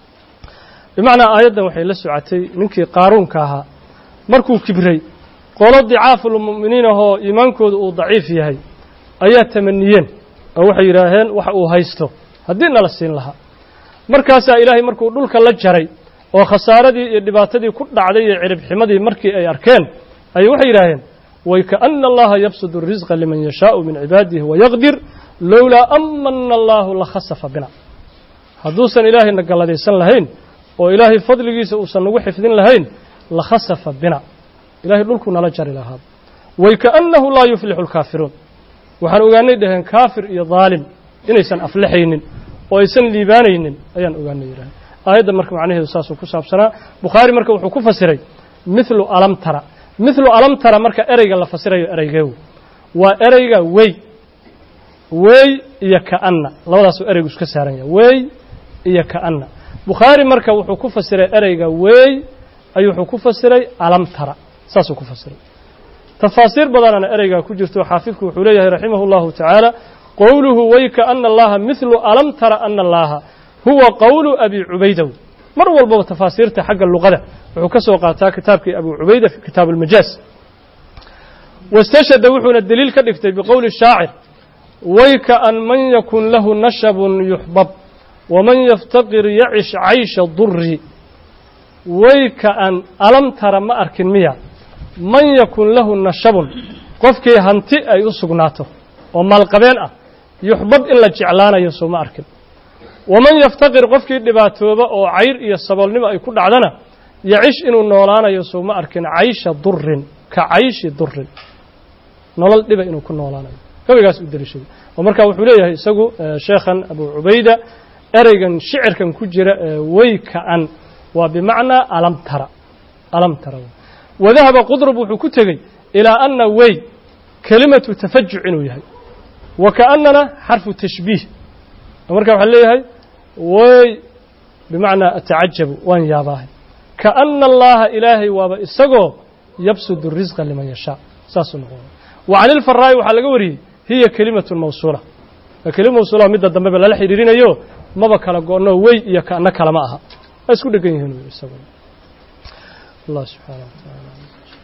bimacnaa aayaddan waxay la socotay ninkii qaaruunka ahaa markuu kibray qolo dicaaful mu'miniin ahoo iimaankooda uu daciif yahay ayaa tamaniyeen oo waxay yidhaaheen waxa uu haysto haddii nala siin lahaa markaasaa ilaahay markuu dhulka la jaray oo khasaaradii iyo dhibaatadii ku dhacday iyo ciribximadii markii ay arkeen ayay waxay yidhaaheen way kaأna allaha yabsudu الrisqa liman yashaءu min cibaadihi wayaqdir lowlaa amana allahu lakhasafa bina hadduusan ilaahayna galladaysan lahayn oo ilaahay fadligiisa uusan nagu xifdin lahayn lakhasafa bina ilahay dhulku nala jari lahaa way kaأnnahu laa yuflixu اlkaafiruun waxaan ogaanay dhaheen kaafir iyo dhaalim inaysan aflaxaynin oo aysan liibaanaynin ayaan ogaanay yidhaaheen aayadda marka macnaheedu saasuu ku saabsanaa bukhaari marka wuxuu ku fasiray mithlu alam tara mithlu alam tara marka ereyga la fasirayo ereygeew waa ereyga wey wey iyo kaanna labadaasuu ereygu iska saaran yahay wey iyo kaanna bukhaari marka wuxuu ku fasiray ereyga wey ayuu wuxuu ku fasiray alam tara saasuu ku fasiray tafaasiir badanana ereygaa ku jirto xaafidku wuxuu leeyahay raximah اllahu tacaala qowluhu wey kaana allaha mithlu alam tara ana allaha huwa qowlu abi cubaydow mar walbaba tafaasiirta xagga luqada wuxuu ka soo qaataa kitaabkii abu cubayda fi kitaab almajaaz wastashhada wuxuuna daliil ka dhigtay biqowli shaacir wayka an man yakun lahu nashabun yuxbab waman yaftaqir yacish caysha duri wayka an alam tara ma arkin miya man yakun lahu nashabun qofkii hanti ay u sugnaato oo maalqabeen ah yuxbab in la jeclaanayo soo ma arkin waman yaftaqir qofkii dhibaatooba oo cayr iyo saboolnimo ay ku dhacdana yacish inuu noolaanayo soo ma arkin caysha durin ka cayshi durin nolol dhiba inuu ku noolaanayo gabaygaas u daliishaday oo markaa wuxuu leeyahay isagu sheekhan abu cubayda ereygan shicirkan ku jira wayka an waa bimacnaa alam tara alam tara wadahaba qudrub wuxuu ku tegey ilaa ana way kelimatu tafajuc inuu yahay wa kaannana xarfu tashbiih marka waxaa leeyahay way bimacnaa atacajabu waan yaabaahay kaana allaha ilaahay waaba isagoo yabsudu risqa liman yashaa saasuu noqonaya wa can ilfaraa'i waxaa laga wariyey hiya kelimatun mawsuula waa kelima mawsuula midda dambeba lala xidhiirinayo maba kala go'no wey iyo kaana kalama aha waa isku dhegan yihiin isaguna allah subxaanahu wa tacaala